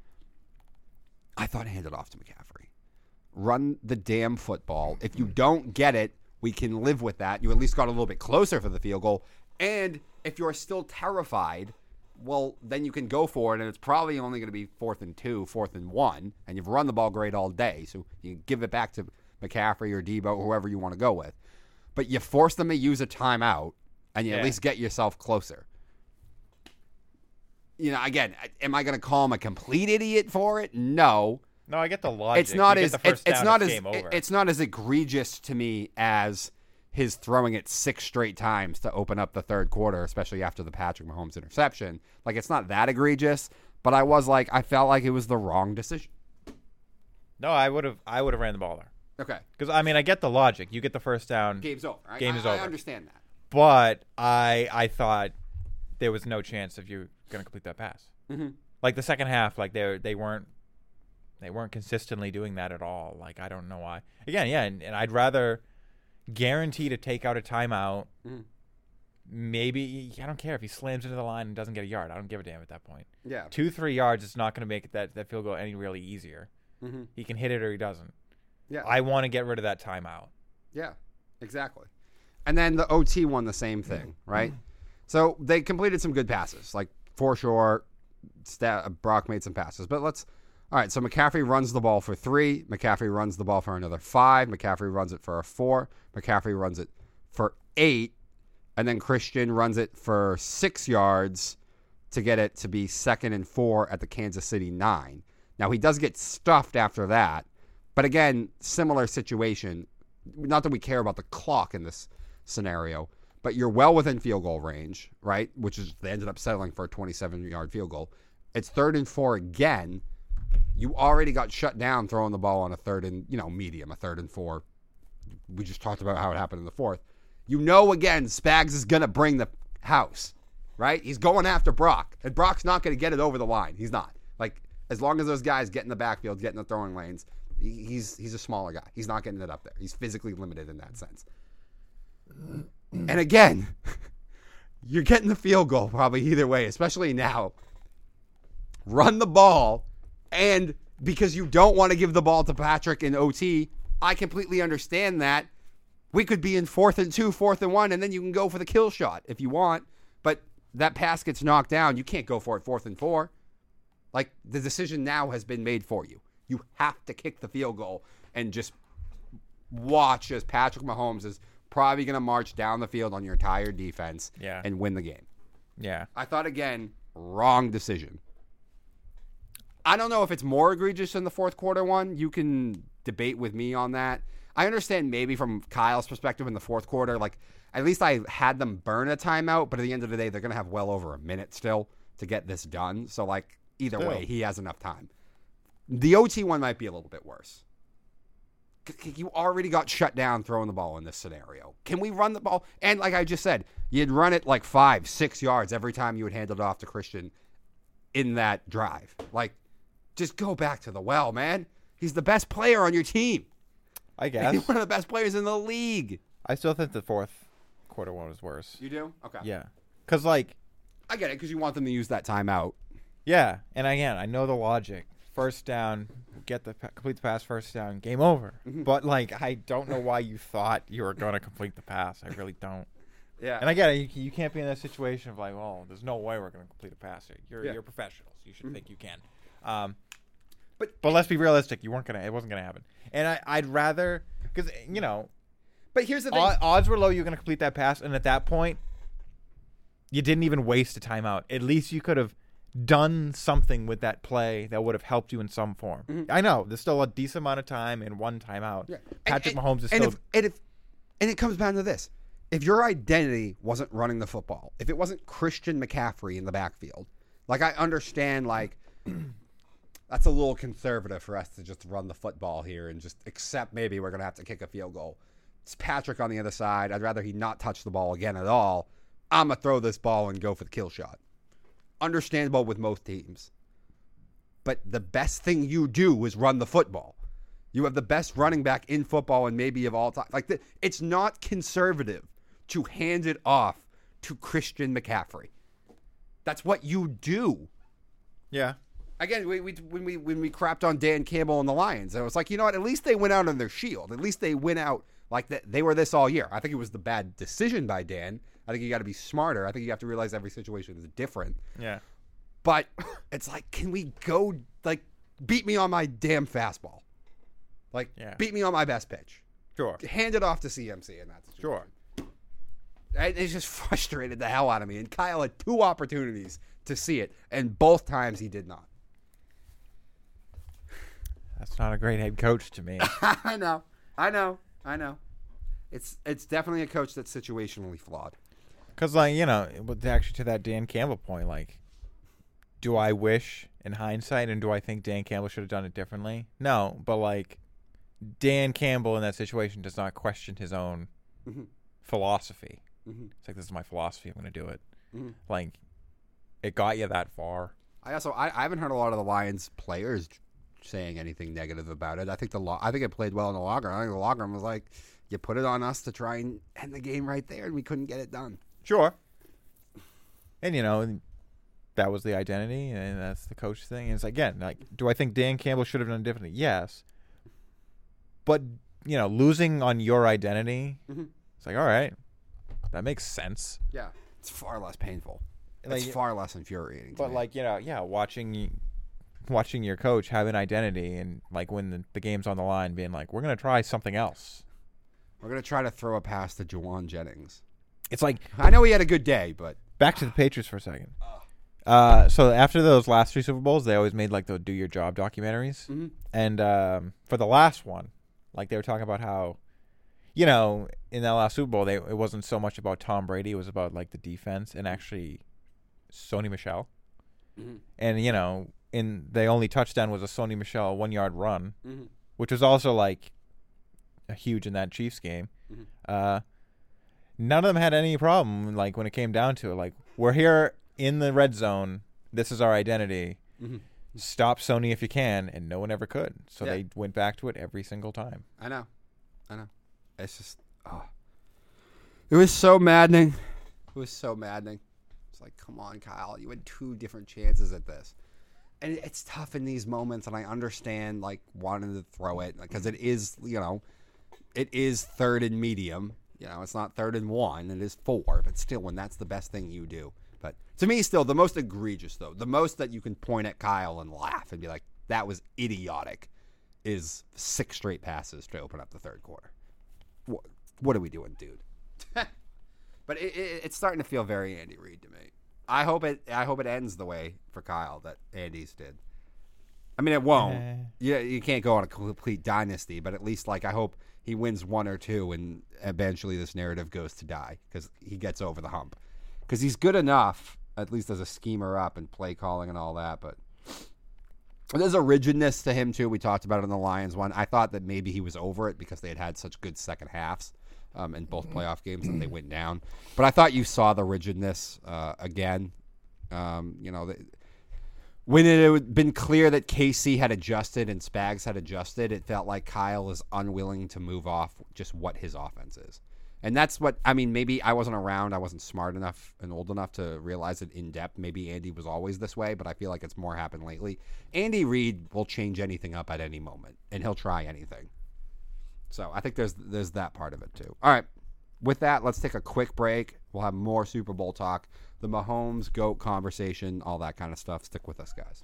I thought hand it off to McCaffrey. Run the damn football. If you don't get it, we can live with that. You at least got a little bit closer for the field goal. And if you're still terrified, well, then you can go for it, and it's probably only going to be fourth and two, fourth and one, and you've run the ball great all day, so you can give it back to McCaffrey or Debo or whoever you want to go with. But you force them to use a timeout, and you Yeah. at least get yourself closer. You know, again, am I going to call him a complete idiot for it? No. No, I get the logic. It's not You as get the first it's, it's down, not as game over. it's not as egregious to me as his throwing it six straight times to open up the third quarter, especially after the Patrick Mahomes interception. Like, it's not that egregious, but I was like, I felt like it was the wrong decision. No, I would have I would have ran the ball there. Okay, Because I mean, I get the logic. You get the first down, game's over. I, Game I, is I over. understand that. but I I thought there was no chance of you going to complete that pass. Mm-hmm. Like the second half, like they they weren't they weren't consistently doing that at all. Like I don't know why. Again, yeah, and, and I'd rather guarantee to take out a timeout. Mhm. Maybe I don't care if he slams into the line and doesn't get a yard. I don't give a damn at that point. Yeah. Two three yards is not going to make that that field goal any really easier. Mm-hmm. He can hit it or he doesn't. Yeah. I want to get rid of that timeout. Yeah, exactly. And then the O T won the same thing, right? So they completed some good passes, like for sure. Stat, Brock made some passes, but let's. All right, so McCaffrey runs the ball for three. McCaffrey runs the ball for another five. McCaffrey runs it for a four. McCaffrey runs it for eight, and then Christian runs it for six yards to get it to be second and four at the Kansas City nine. Now he does get stuffed after that. But again, similar situation. Not that we care about the clock in this scenario, but you're well within field goal range, right? Which is they ended up settling for a twenty-seven-yard field goal. It's third and four again. You already got shut down throwing the ball on a third and, you know, medium, a third and four. We just talked about how it happened in the fourth. You know, again, Spags is going to bring the house, right? He's going after Brock, and Brock's not going to get it over the line. He's not. Like, as long as those guys get in the backfield, get in the throwing lanes, He's he's a smaller guy. He's not getting it up there. He's physically limited in that sense. And again, you're getting the field goal probably either way, especially now. Run the ball, and because you don't want to give the ball to Patrick in O T, I completely understand that. We could be in fourth and two, fourth and one, and then you can go for the kill shot if you want. But that pass gets knocked down. You can't go for it fourth and four. Like, the decision now has been made for you. You have to kick the field goal and just watch as Patrick Mahomes is probably going to march down the field on your entire defense Yeah. and win the game. Yeah. I thought, again, wrong decision. I don't know if it's more egregious than the fourth quarter one. You can debate with me on that. I understand maybe from Kyle's perspective in the fourth quarter, like at least I had them burn a timeout, but at the end of the day, they're going to have well over a minute still to get this done. So, like, either Still. way, he has enough time. The O T one might be a little bit worse. You already got shut down throwing the ball in this scenario. Can we run the ball? And like I just said, you'd run it like five, six yards every time you would hand it off to Christian in that drive. Like, just go back to the well, man. He's the best player on your team. I guess. He's one of the best players in the league. I still think the fourth quarter one was worse. You do? Okay. Yeah. Because, like, I get it, because you want them to use that timeout. yeah. And again, I know the logic. First down, get the complete the pass, first down, game over. Mm-hmm. But, like, I don't know why you thought you were going to complete the pass. I really don't. Yeah. And I get it. You, you can't be in that situation of, like, well, there's no way we're going to complete a pass here. You're, Yeah. you're professionals. You should think you can. Um, But- but let's be realistic. You weren't gonna. It wasn't gonna happen. And I, I'd rather, because you know, But here's the thing. o- odds were low you were gonna complete that pass, and at that point, you didn't even waste a timeout. At least you could have done something with that play that would have helped you in some form. Mm-hmm. I know there's still a decent amount of time in one timeout. Yeah. Patrick and, Mahomes is and still. If, and, if, and it comes down to this. If your identity wasn't running the football, if it wasn't Christian McCaffrey in the backfield, like I understand, like, that's a little conservative for us to just run the football here and just accept maybe we're going to have to kick a field goal. It's Patrick on the other side. I'd rather he not touch the ball again at all. I'm going to throw this ball and go for the kill shot. Understandable with most teams. But the best thing you do is run the football. You have the best running back in football and maybe of all time. Like the, it's not conservative to hand it off to Christian McCaffrey. That's what you do. Yeah. Again, we, we when we when we crapped on Dan Campbell and the Lions, and it was like, you know what? At least they went out on their shield. At least they went out like that. They were this all year. I think it was the bad decision by Dan. I think you got to be smarter. I think you have to realize every situation is different. Yeah. But it's like, can we go like beat me on my damn fastball? Like Yeah. beat me on my best pitch. Sure. Hand it off to C M C in that situation. Sure. And it's just frustrated the hell out of me. And Kyle had two opportunities to see it, and both times he did not. That's not a great head coach to me. I know. I know. I know. It's it's definitely a coach that's situationally flawed. Because, like, you know, but actually to that Dan Campbell point, like, do I wish in hindsight and do I think Dan Campbell should have done it differently? No, but, like, Dan Campbell in that situation does not question his own Mhm. philosophy. Mm-hmm. It's like, this is my philosophy. I'm going to do it. Mhm. Like, it got you that far. I also I, I haven't heard a lot of the Lions players saying anything negative about it. I think the lo- I think it played well in the locker room. I think the locker room was like, you put it on us to try and end the game right there, and we couldn't get it done. Sure. And, you know, that was the identity, and that's the coach thing. And it's, again, like, do I think Dan Campbell should have done it differently? Yes. But, you know, losing on your identity, Mm-hmm. it's like, all right, that makes sense. Yeah, it's far less painful. Like, It's far less infuriating. To but, me. like, you know, yeah, watching watching your coach have an identity and, like, when the, the game's on the line, being like, we're going to try something else. we're gonna try to throw a pass to Juwan Jennings. It's like, I know he had a good day, but back to the Patriots for a second. Uh, so after those last three Super Bowls, they always made, like, the Do Your Job documentaries. mm-hmm. And um, for the last one, like, they were talking about how, you know, in that last Super Bowl, they it wasn't so much about Tom Brady. It was about, like, the defense and actually Sony Michel. Mm-hmm. And, you know, in the only touchdown was a Sony Michel one-yard run, Mm-hmm. which was also, like, huge in that Chiefs game. Mhm. Uh, none of them had any problem, like, when it came down to it. Like, we're here in the red zone. This is our identity. Mm-hmm. Stop Sony if you can, and no one ever could. So Yeah. they went back to it every single time. I know, I know. It's just, oh, it was so maddening. It was so maddening. It's like, come on, Kyle, you had two different chances at this, and it's tough in these moments. And I understand, like, wanting to throw it because it is, you know, it is third and medium. You know, it's not third and one. It is four, but still, when that's the best thing you do. But to me, still, the most egregious, though, the most that you can point at Kyle and laugh and be like, that was idiotic, is six straight passes to open up the third quarter. What, what are we doing, dude? But it, it, it's starting to feel very Andy Reid to me. I hope it. I hope it ends the way for Kyle that Andy's did. I mean, it won't. Eh. Yeah, you can't go on a complete dynasty, but at least like I hope he wins one or two, and eventually this narrative goes to die because he gets over the hump. Because he's good enough, at least as a schemer up and play calling and all that. But there's a rigidness to him too. We talked about it in the Lions one. I thought that maybe he was over it because they had had such good second halves um, in both playoff games and they went down. But I thought you saw the rigidness uh, again. Um, you know. The, When it had been clear that K C had adjusted and Spags had adjusted, it felt like Kyle is unwilling to move off just what his offense is. And that's what, I mean, maybe I wasn't around. I wasn't smart enough and old enough to realize it in depth. Maybe Andy was always this way, but I feel like it's more happened lately. Andy Reid will change anything up at any moment, and he'll try anything. So I think there's there's that part of it too. All right. With that, let's take a quick break. We'll have more Super Bowl talk, the Mahomes GOAT conversation, all that kind of stuff. Stick with us, guys.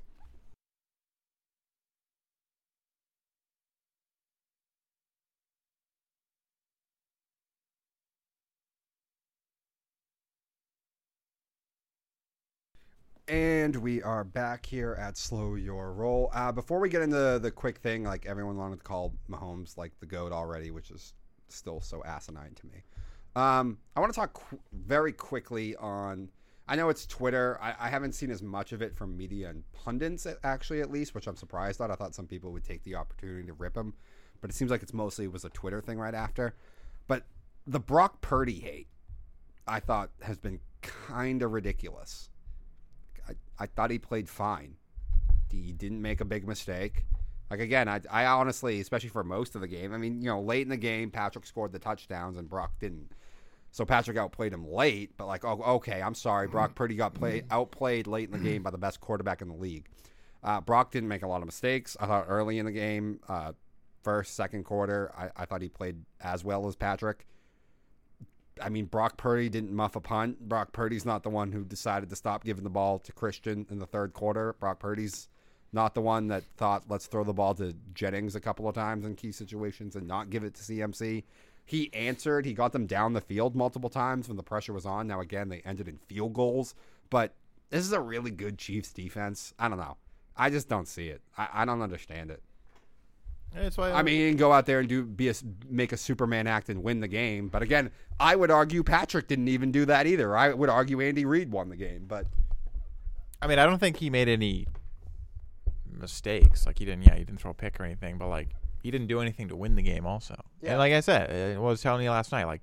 And we are back here at Slow Your Roll. Uh, before we get into the quick thing, like everyone wanted to call Mahomes like the GOAT already, which is still so asinine to me. Um, I want to talk qu- very quickly on, I know it's Twitter. I, I haven't seen as much of it from media and pundits, actually, at least, which I'm surprised at. I thought some people would take the opportunity to rip him, but it seems like it's mostly it was a Twitter thing right after. But the Brock Purdy hate, I thought, has been kind of ridiculous. I, I thought he played fine. He didn't make a big mistake. Like, again, I, I honestly, especially for most of the game, I mean, you know, late in the game, Patrick scored the touchdowns and Brock didn't. So Patrick outplayed him late, but like, oh, okay, I'm sorry. Brock Purdy got play, outplayed late in the game by the best quarterback in the league. Uh, Brock didn't make a lot of mistakes. I thought early in the game, uh, first, second quarter, I, I thought he played as well as Patrick. I mean, Brock Purdy didn't muff a punt. Brock Purdy's not the one who decided to stop giving the ball to Christian in the third quarter. Brock Purdy's not the one that thought, let's throw the ball to Jennings a couple of times in key situations and not give it to C M C. He answered. He got them down the field multiple times when the pressure was on. Now, again, they ended in field goals. But this is a really good Chiefs defense. I don't know. I just don't see it. I, I don't understand it. That's why I mean, he can go out there and do be a, make a Superman act and win the game. But again, I would argue Patrick didn't even do that either. I would argue Andy Reid won the game. But I mean, I don't think he made any mistakes. Like, he didn't, yeah, he didn't throw a pick or anything. But, like, he didn't do anything to win the game also. Yeah. And like I said, I was telling you last night, like,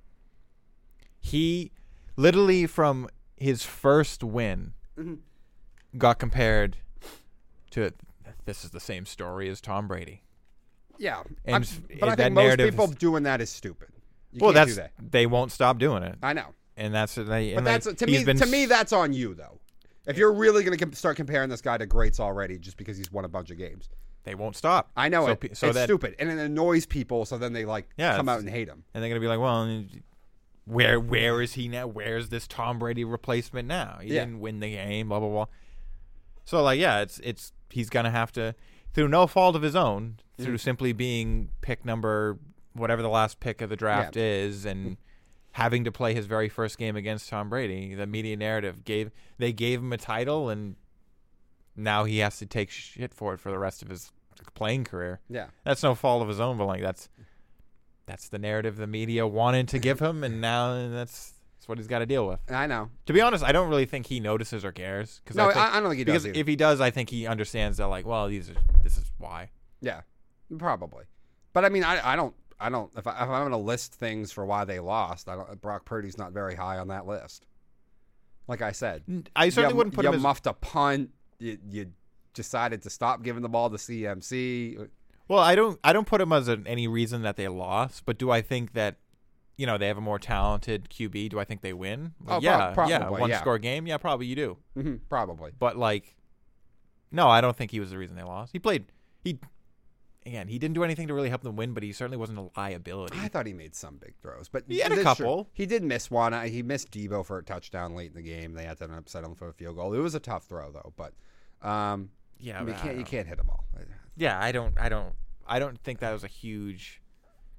he literally from his first win mm-hmm. got compared to, this is the same story as Tom Brady. Yeah, And I'm, but I that think most narrative people is- doing that is stupid. You well, can't that's do that. they won't stop doing it, I know, and that's they. but and that's they, to he's me. been To me, s- that's on you though. If you're really going to com- start comparing this guy to greats already, just because he's won a bunch of games, they won't stop. I know so, it. pe- So it's that, stupid, and it annoys people. So then they like Yeah, come out it's- and hate him. and they're gonna be like, well, where where is he now? Where's this Tom Brady replacement now? He Yeah. didn't win the game. Blah blah blah. So like, yeah, it's it's he's gonna have to, through no fault of his own, through Mhm. simply being pick number whatever the last pick of the draft is, and having to play his very first game against Tom Brady. The media narrative gave they gave him a title, and now he has to take shit for it for the rest of his playing career. Yeah, That's no fault of his own, but like that's that's the narrative the media wanted to give him, and now that's that's what he's got to deal with. I know. To be honest, I don't really think he notices or cares. Cause No, I, think, I, I don't think he because does. Either. if he does, I think he understands that. Like, well, these are this is why. Yeah, probably. But I mean, I, I don't. I don't. If, I, if I'm going to list things for why they lost, I don't. Brock Purdy's not very high on that list. Like I said, I certainly you, wouldn't put you him as muffed a punt. You, you decided to stop giving the ball to C M C. well. I don't. I don't put him as an, any reason that they lost. But do I think that, you know, they have a more talented Q B? Do I think they win? Oh, yeah, prob- yeah. probably, One yeah. score game. Yeah, probably you do. Mm-hmm, probably. But like, no, I don't think he was the reason they lost. He played. He again. He didn't do anything to really help them win, but he certainly wasn't a liability. I thought he made some big throws, but He had a that's true. couple. He did miss one. Uh, He missed Debo for a touchdown late in the game. They had to upset him for a field goal. It was a tough throw though, but um, yeah, I mean, you but I can't you don't- can't hit them all. Yeah, I don't. I don't. I don't think that was a huge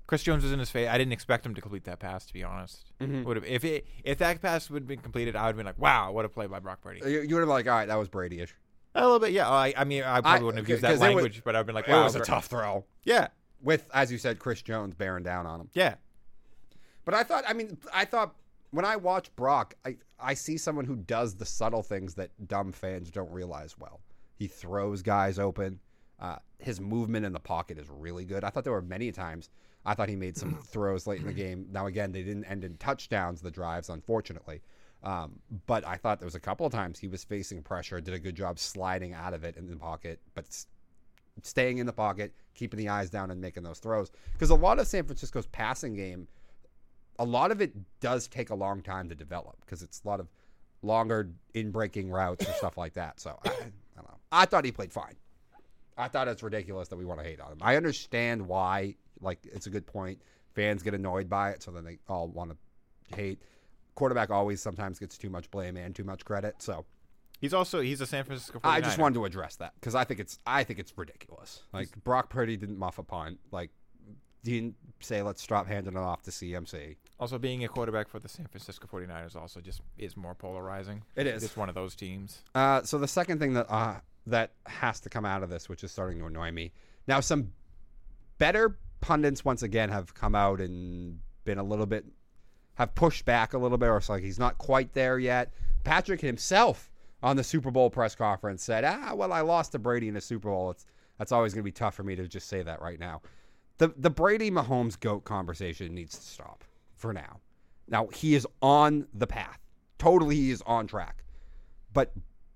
Chris Jones was in his face. I didn't expect him to complete that pass, to be honest. Mm-hmm. Would have if it if that pass would have been completed, I would have been like, wow, what a play by Brock Purdy. You, you would have been like, all right, that was Brady-ish. A little bit, yeah. I, I mean, I probably I- wouldn't have used 'cause that it was- language, but I've been like, It wow, was a Bro- tough throw. Yeah, With, as you said, Chris Jones bearing down on him. yeah. But I thought, I mean, I thought when I watch Brock, I, I see someone who does the subtle things that dumb fans don't realize well. He throws guys open. Uh, his movement in the pocket is really good. I thought there were many times I thought he made some throws late in the game. Now, again, they didn't end in touchdowns, the drives, unfortunately. Um, but I thought there was a couple of times he was facing pressure, did a good job sliding out of it in the pocket, but s- staying in the pocket, keeping the eyes down and making those throws. Because a lot of San Francisco's passing game, a lot of it does take a long time to develop because it's a lot of longer in-breaking routes or stuff like that. So, I, I don't know. I thought he played fine. I thought it's ridiculous that we want to hate on him. I understand why. Like, it's a good point. Fans get annoyed by it, so then they all want to hate. Quarterback always sometimes gets too much blame and too much credit. So He's also he's a San Francisco I forty-niner. just wanted to address that because I think it's I think it's ridiculous. Like, Brock Purdy didn't muff a punt. Like, didn't say let's stop handing it off to C M C. Also, being a quarterback for the San Francisco forty-niners also just is more polarizing. It is. It's one of those teams. Uh, so the second thing that uh, that has to come out of this, which is starting to annoy me, now some better pundits once again have come out and been a little bit, have pushed back a little bit, or it's like he's not quite there yet. Patrick himself on the Super Bowl press conference said, ah, well, I lost to Brady in the Super Bowl. It's that's always going to be tough for me to just say that right now. The the Brady Mahomes GOAT conversation needs to stop for now. Now, he is on the path. Totally, he is on track. But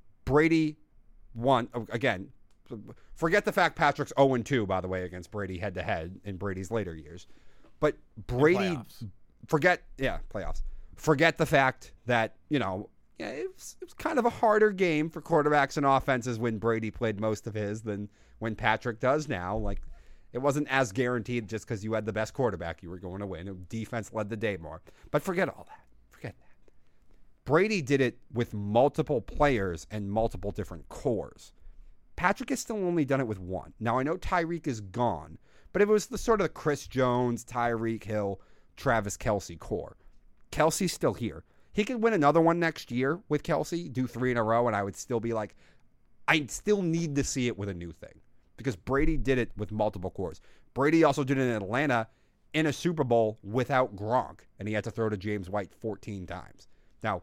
Brady won, again, forget the fact Patrick's oh and two, by the way, against Brady head-to-head in Brady's later years. But Brady, playoffs. forget, yeah, playoffs. Forget the fact that, you know, yeah, it was, it was kind of a harder game for quarterbacks and offenses when Brady played most of his than when Patrick does now. Like, it wasn't as guaranteed just because you had the best quarterback you were going to win. Defense led the day more. But forget all that. Forget that. Brady did it with multiple players and multiple different cores. Patrick has still only done it with one. Now, I know Tyreek is gone, but it was the sort of the Chris Jones, Tyreek Hill, Travis Kelce core. Kelce's still here. He could win another one next year with Kelce, do three in a row, and I would still be like, I still need to see it with a new thing. Because Brady did it with multiple cores. Brady also did it in Atlanta in a Super Bowl without Gronk, and he had to throw to James White fourteen times. Now,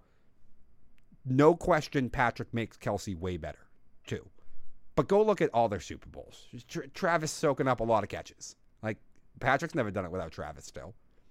no question Patrick makes Kelce way better, too. But go look at all their Super Bowls. Tra- Travis soaking up a lot of catches. Like, Patrick's never done it without Travis still.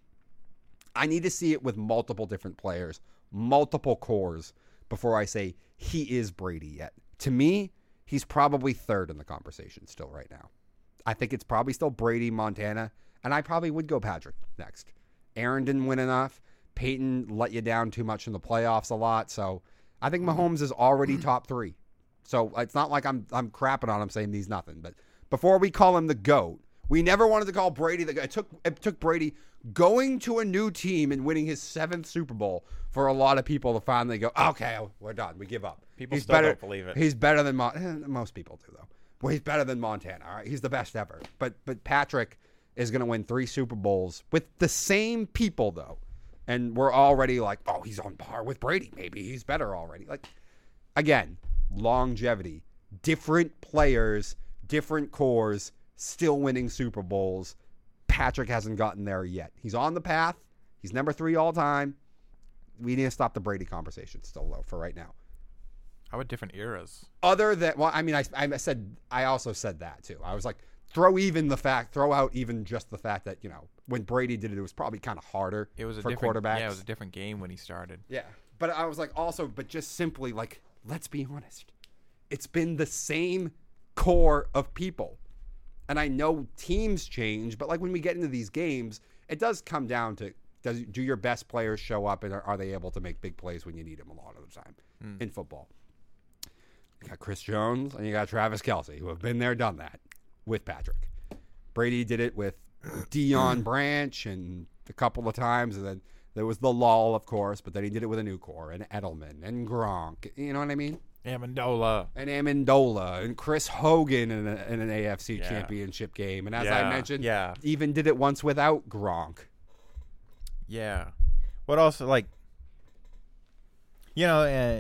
I need to see it with multiple different players, multiple cores, before I say he is Brady yet. To me, he's probably third in the conversation still right now. I think it's probably still Brady, Montana, and I probably would go Patrick next. Aaron didn't win enough. Peyton let you down too much in the playoffs a lot. So I think Mahomes is already top three. So it's not like I'm I'm crapping on him saying he's nothing. But before we call him the GOAT, we never wanted to call Brady the GOAT. It took, it took Brady going to a new team and winning his seventh Super Bowl for a lot of people to finally go, okay, we're done. We give up. People he's still better, don't believe it. He's better than Mon- eh, most people do, though. Well, he's better than Montana. All right, he's the best ever. But but Patrick is going to win three Super Bowls with the same people, though. And we're already like, oh, he's on par with Brady. Maybe he's better already. Like, again, longevity, different players, different cores, still winning Super Bowls. Patrick hasn't gotten there yet. He's on the path. He's number three all time. We need to stop the Brady conversation still, though, for right now. How about different eras? Other than, well, I mean, I, I said, I also said that too. I was like, throw even the fact, throw out even just the fact that, you know, when Brady did it, it was probably kind of harder It was a for different quarterbacks. Yeah, it was a different game when he started. Yeah. But I was like, also, but just simply like, let's be honest. It's been the same core of people. And I know teams change, but like when we get into these games, it does come down to, does do your best players show up and are, are they able to make big plays when you need them a lot of the time mm. in football? You got Chris Jones and you got Travis Kelce, who have been there, done that with Patrick. Brady did it with Deion Branch and a couple of times, and then there was the lull, of course, but then he did it with a new core and Edelman and Gronk. You know what I mean? Amendola. and Amendola and Chris Hogan in, a, in an A F C Yeah. championship game. And as Yeah, I mentioned, yeah. even did it once without Gronk. Yeah. What else? Like, you know, uh,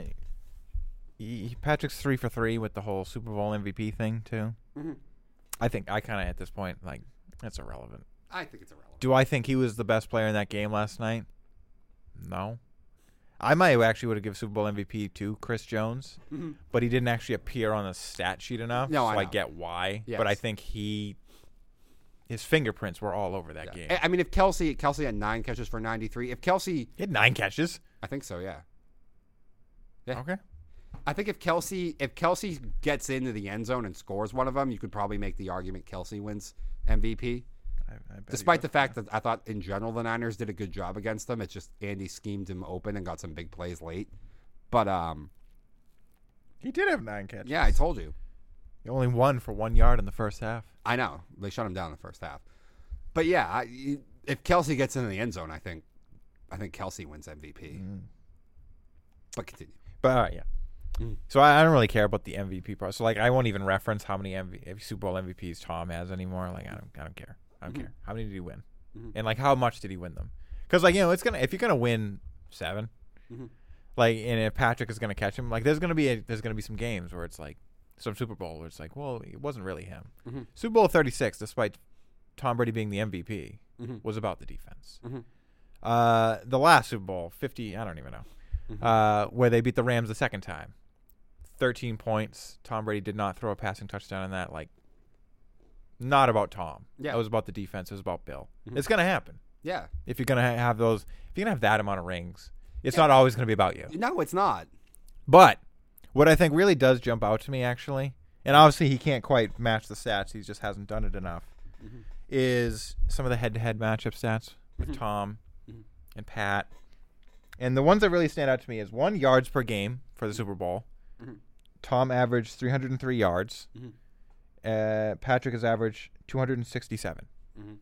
he, Patrick's three for three with the whole Super Bowl M V P thing too. Mm-hmm. I think I kind of at this point like that's irrelevant. I think it's irrelevant. Do I think he was the best player in that game last night? No. I might have actually would have given Super Bowl M V P to Chris Jones, Mm-hmm. but he didn't actually appear on the stat sheet enough. No, so I I, know. get why. Yes. But I think he, his fingerprints were all over that Yeah. game. I- I mean, if Kelsey Kelsey had nine catches for ninety-three, if Kelsey, He had nine catches. I think so, yeah. Yeah. Okay. I think if Kelsey if Kelsey gets into the end zone and scores one of them, you could probably make the argument Kelsey wins M V P. I, I bet he Despite the would. fact that I thought in general the Niners did a good job against them, it's just Andy schemed him open and got some big plays late. But um, He did have nine catches. yeah, I told you. He only won for one yard in the first half. I know they shut him down in the first half. But yeah, I, if Kelsey gets into the end zone, I think I think Kelsey wins M V P. Mm. But continue. But all right, yeah. Mm. So I, I don't really care about the M V P part. So like, I won't even reference how many M V, Super Bowl M V Ps Tom has anymore. Like, I don't, I don't care. I don't Mhm. care. How many did he win? Mhm. And like, how much did he win them? Because like, you know, it's gonna if you're gonna win seven, Mhm. like, and if Patrick is gonna catch him, like, there's gonna be a, there's gonna be some games where it's like some Super Bowl where it's like, well, it wasn't really him. Mhm. Super Bowl thirty-six, despite Tom Brady being the M V P, Mhm. was about the defense. Mhm. Uh, the last Super Bowl, fifty, I don't even know, Mhm. uh, where they beat the Rams the second time. thirteen points. Tom Brady did not throw a passing touchdown in that. Like, not about Tom. Yeah. It was about the defense. It was about Bill. Mhm. It's going to happen. Yeah. If you're going to ha- have those, if you're going to have that amount of rings, it's Yeah. not always going to be about you. No, it's not. But what I think really does jump out to me, actually, and obviously he can't quite match the stats. He just hasn't done it enough, Mhm. is some of the head-to-head matchup stats with Mhm. Tom Mhm. and Pat. And the ones that really stand out to me is one, yards per game for the Super Bowl. Mhm. Tom averaged three hundred three yards. Mhm. Uh, Patrick has averaged two hundred sixty-seven. Mhm.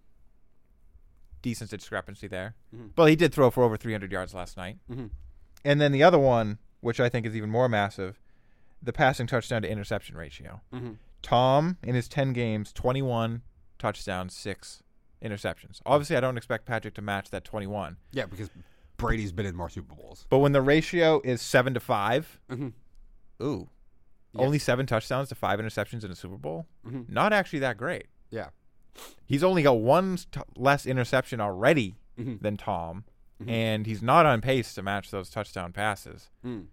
Decent discrepancy there. Mhm. But he did throw for over three hundred yards last night. Mhm. And then the other one, which I think is even more massive, the passing touchdown to interception ratio. Mhm. Tom, in his ten games, twenty-one touchdowns, six interceptions. Obviously, I don't expect Patrick to match that twenty-one. Yeah, because Brady's been in more Super Bowls. But when the ratio is seven to five, Mhm. ooh, Yeah. only seven touchdowns to five interceptions in a Super Bowl? Mhm. Not actually that great. Yeah. He's only got one t- less interception already Mhm. than Tom, Mhm. and he's not on pace to match those touchdown passes. Mm.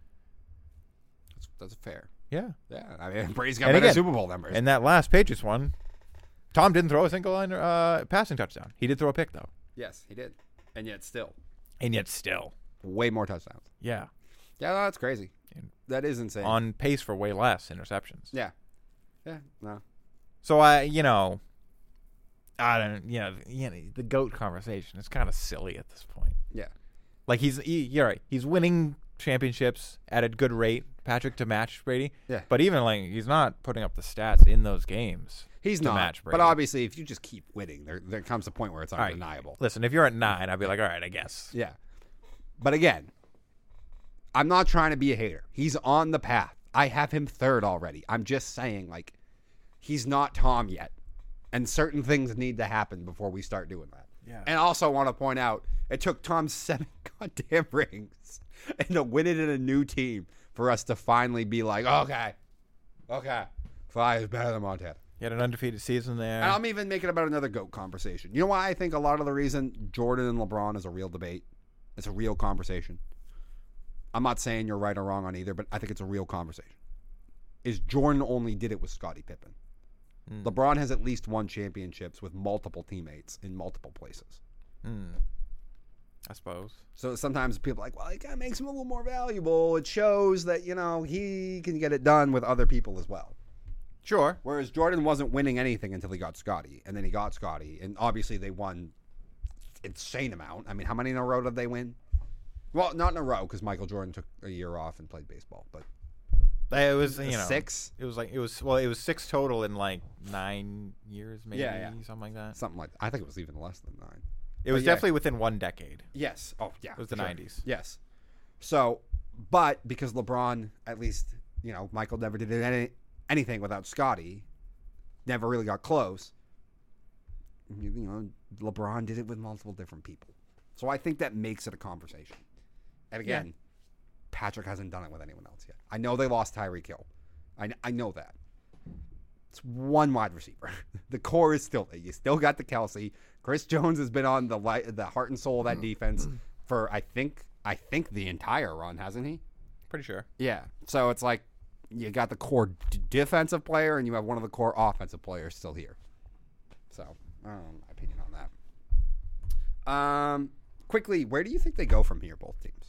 That's, that's fair. Yeah. Yeah, I mean, Brady's got And better again- Super Bowl numbers. And that last Patriots one, Tom didn't throw a single uh, passing touchdown. He did throw a pick, though. yes, he did. And yet still, And yet still. way more touchdowns. Yeah. Yeah, no, that's crazy. And That is insane. on pace for way less interceptions. yeah. Yeah, no. So, I, you know, I don't, you know, you know the GOAT conversation is kind of silly at this point. Yeah. Like, he's, he, you're right. He's winning championships at a good rate, Patrick, to match Brady. Yeah. But even, like, he's not putting up the stats in those games. He's to not. match But Brady. obviously, if you just keep winning, there there comes a point where it's All right. undeniable. Listen, if you're at nine, I'd be like, all right, I guess. Yeah. But again, I'm not trying to be a hater. He's on the path. I have him third already. I'm just saying, like, he's not Tom yet. And certain things need to happen before we start doing that. Yeah. And I also want to point out, it took Tom seven goddamn rings and to win it in a new team for us to finally be like, okay, okay, Fly is better than Montana. He had an undefeated season there. And I'm even making about another GOAT conversation. You know why I think a lot of the reason Jordan and LeBron is a real debate? It's a real conversation. I'm not saying you're right or wrong on either, but I think it's a real conversation. Is Jordan only did it with Scottie Pippen. Mm. LeBron has at least won championships with multiple teammates in multiple places. Mm. I suppose. So sometimes people are like, well, it kind of makes him a little more valuable. It shows that, you know, he can get it done with other people as well. Sure. Whereas Jordan wasn't winning anything until he got Scottie, and then he got Scottie, and obviously they won insane amount. I mean, how many in a row did they win? Well, not in a row because Michael Jordan took a year off and played baseball, but It was, you know, six, It was like it was well, it was six total in like nine years, maybe Yeah, yeah. something like that. something like that. I think it was even less than nine. It was But yeah. definitely within one decade. Yes. Oh, yeah. It was the sure. nineties. Yes. So, but because LeBron, at least you know, Michael never did any, anything without Scotty. Never really got close. You, you know, LeBron did it with multiple different people. So I think that makes it a conversation. And again, yeah. Patrick hasn't done it with anyone else yet. I know they lost Tyreek Hill. I, I know that. It's one wide receiver. The core is still there. You still got the Kelsey. Chris Jones has been on the light, the heart and soul of that defense for I think I think the entire run, hasn't he? Pretty sure. Yeah. So it's like you got the core d- defensive player and you have one of the core offensive players still here. So I don't know my opinion on that. Um, quickly, where do you think they go from here, both teams?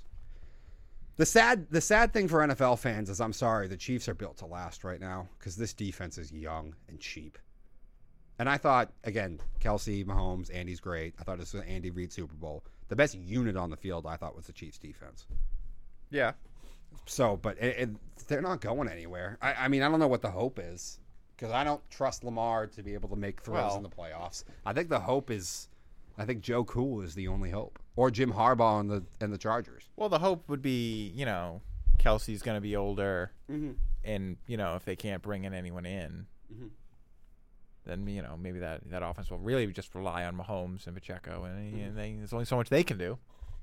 The sad, the sad thing for N F L fans is, I'm sorry, the Chiefs are built to last right now because this defense is young and cheap. And I thought, again, Kelsey, Mahomes, Andy's great. I thought this was an Andy Reid Super Bowl. The best unit on the field, I thought, was the Chiefs defense. Yeah. So, but it, it, they're not going anywhere. I, I mean, I don't know what the hope is because I don't trust Lamar to be able to make throws well, in the playoffs. I think the hope is, I think Joe Cool is the only hope, or Jim Harbaugh and the and the Chargers. Well, the hope would be, you know, Kelsey's going to be older, mm-hmm. and you know, if they can't bring in anyone in, mm-hmm. then you know maybe that, that offense will really just rely on Mahomes and Pacheco, and, mm-hmm. and they, there's only so much they can do.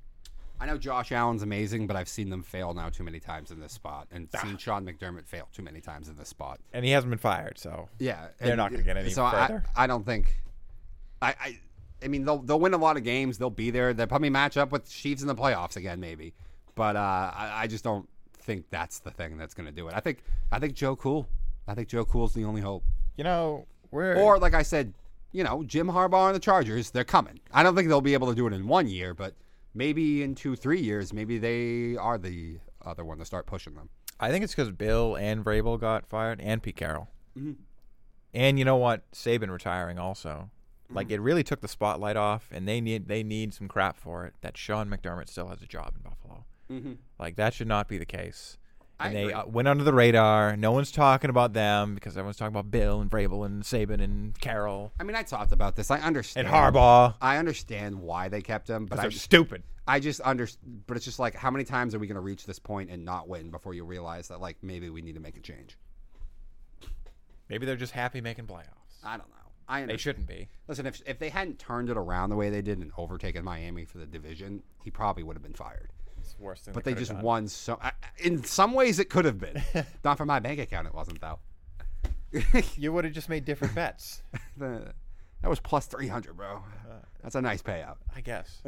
I know Josh Allen's amazing, but I've seen them fail now too many times in this spot, and ah. seen Sean McDermott fail too many times in this spot. And he hasn't been fired, so yeah, they're not going to get any so further. I, I don't think. I, I I mean they'll they'll win a lot of games. They'll be there. They'll probably match up with Chiefs in the playoffs again, maybe. But uh, I, I just don't think that's the thing that's going to do it. I think I think Joe Cool. I think Joe Cool's the only hope. You know, we're or like I said, you know, Jim Harbaugh and the Chargers. They're coming. I don't think they'll be able to do it in one year, but maybe in two, three years, maybe they are the other one to start pushing them. I think it's because Bill and Vrabel got fired, and Pete Carroll, mm-hmm. and you know what, Saban retiring also. Like, Mm-hmm. it really took the spotlight off, and they need they need some crap for it, that Sean McDermott still has a job in Buffalo. Mm-hmm. Like, that should not be the case. And I they agree. uh, went under the radar. No one's talking about them because everyone's talking about Bill and Vrabel and Saban and Carroll. I mean, I talked about this. I understand. And Harbaugh. I understand why they kept him, but they're I stupid. I just under, but it's just like, how many times are we going to reach this point and not win before you realize that, like, maybe we need to make a change? Maybe they're just happy making playoffs. I don't know. I they shouldn't be. Listen, if if they hadn't turned it around the way they did and overtaken Miami for the division, he probably would have been fired. It's the worst thing. But they, they just done. won so. I, in some ways, it could have been. Not for my bank account, it wasn't though. You would have just made different bets. the, that was plus three hundred, bro. That's a nice payout, I guess.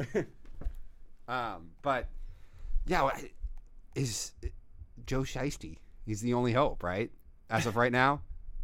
um, but yeah, is Joe Shiesty? He's the only hope, right? As of right now.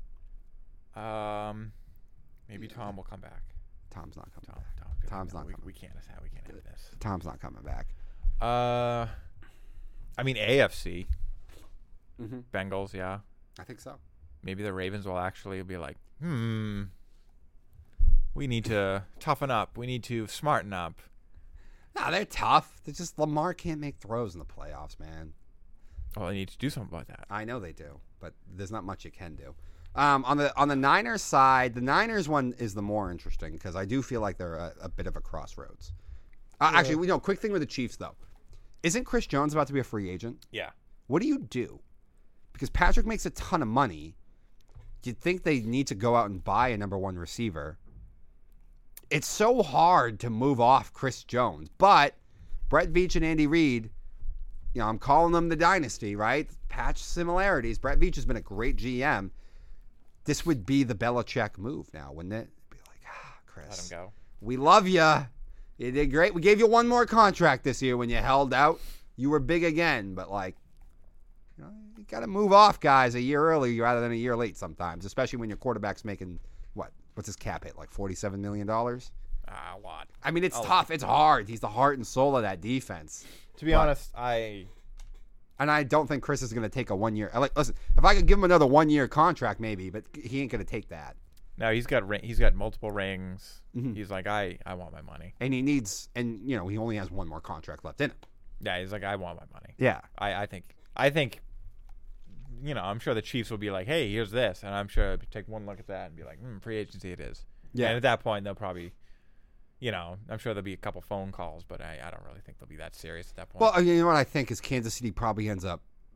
Um, maybe Tom will come back. Tom's not coming Tom, back. Tom, Tom's no, not we, coming. We can't. We can't have this. Tom's not coming back. Uh, I mean A F C. Mm-hmm. Bengals, yeah. I think so. Maybe the Ravens will actually be like, hmm, we need to toughen up. We need to smarten up. Nah, they're tough. They're just Lamar can't make throws in the playoffs, man. Well, they need to do something about that. I know they do, but there's not much you can do. Um, on the on the Niners side, the Niners one is the more interesting because I do feel like they're a, a bit of a crossroads. Uh, Yeah. Actually, we know. Quick thing with the Chiefs though, isn't Chris Jones about to be a free agent? Yeah. What do you do? Because Patrick makes a ton of money. You'd think they need to go out and buy a number one receiver. It's so hard to move off Chris Jones, but Brett Veach and Andy Reid, you know, I'm calling them the dynasty, right? Patch similarities. Brett Veach has been a great G M. This would be the Belichick move now, wouldn't it? Be like, ah, Chris, Let him go. We love you. You did great. We gave you one more contract this year when you held out. You were big again, but like, you know, you got to move off guys a year early rather than a year late sometimes, especially when your quarterback's making what? What's his cap hit? Like forty-seven million dollars? Ah, a lot. I mean, it's A tough. lot. It's hard. He's the heart and soul of that defense. To be But- honest, I And I don't think Chris is going to take a one year. Like, listen, if I could give him another one year contract, maybe, but he ain't going to take that. no. He's got ring, he's got multiple rings. Mhm. He's like, I, I want my money. And he needs, and you know, he only has one more contract left in him. Yeah, he's like, I want my money. Yeah. I, I think I think you know, I'm sure the Chiefs will be like, hey, here's this, and I'm sure they'll take one look at that and be like, hmm, free agency it is. Yeah. And at that point, they'll probably, you know, I'm sure there'll be a couple phone calls, but I, I don't really think they'll be that serious at that point. Well, you know what I think is Kansas City probably ends up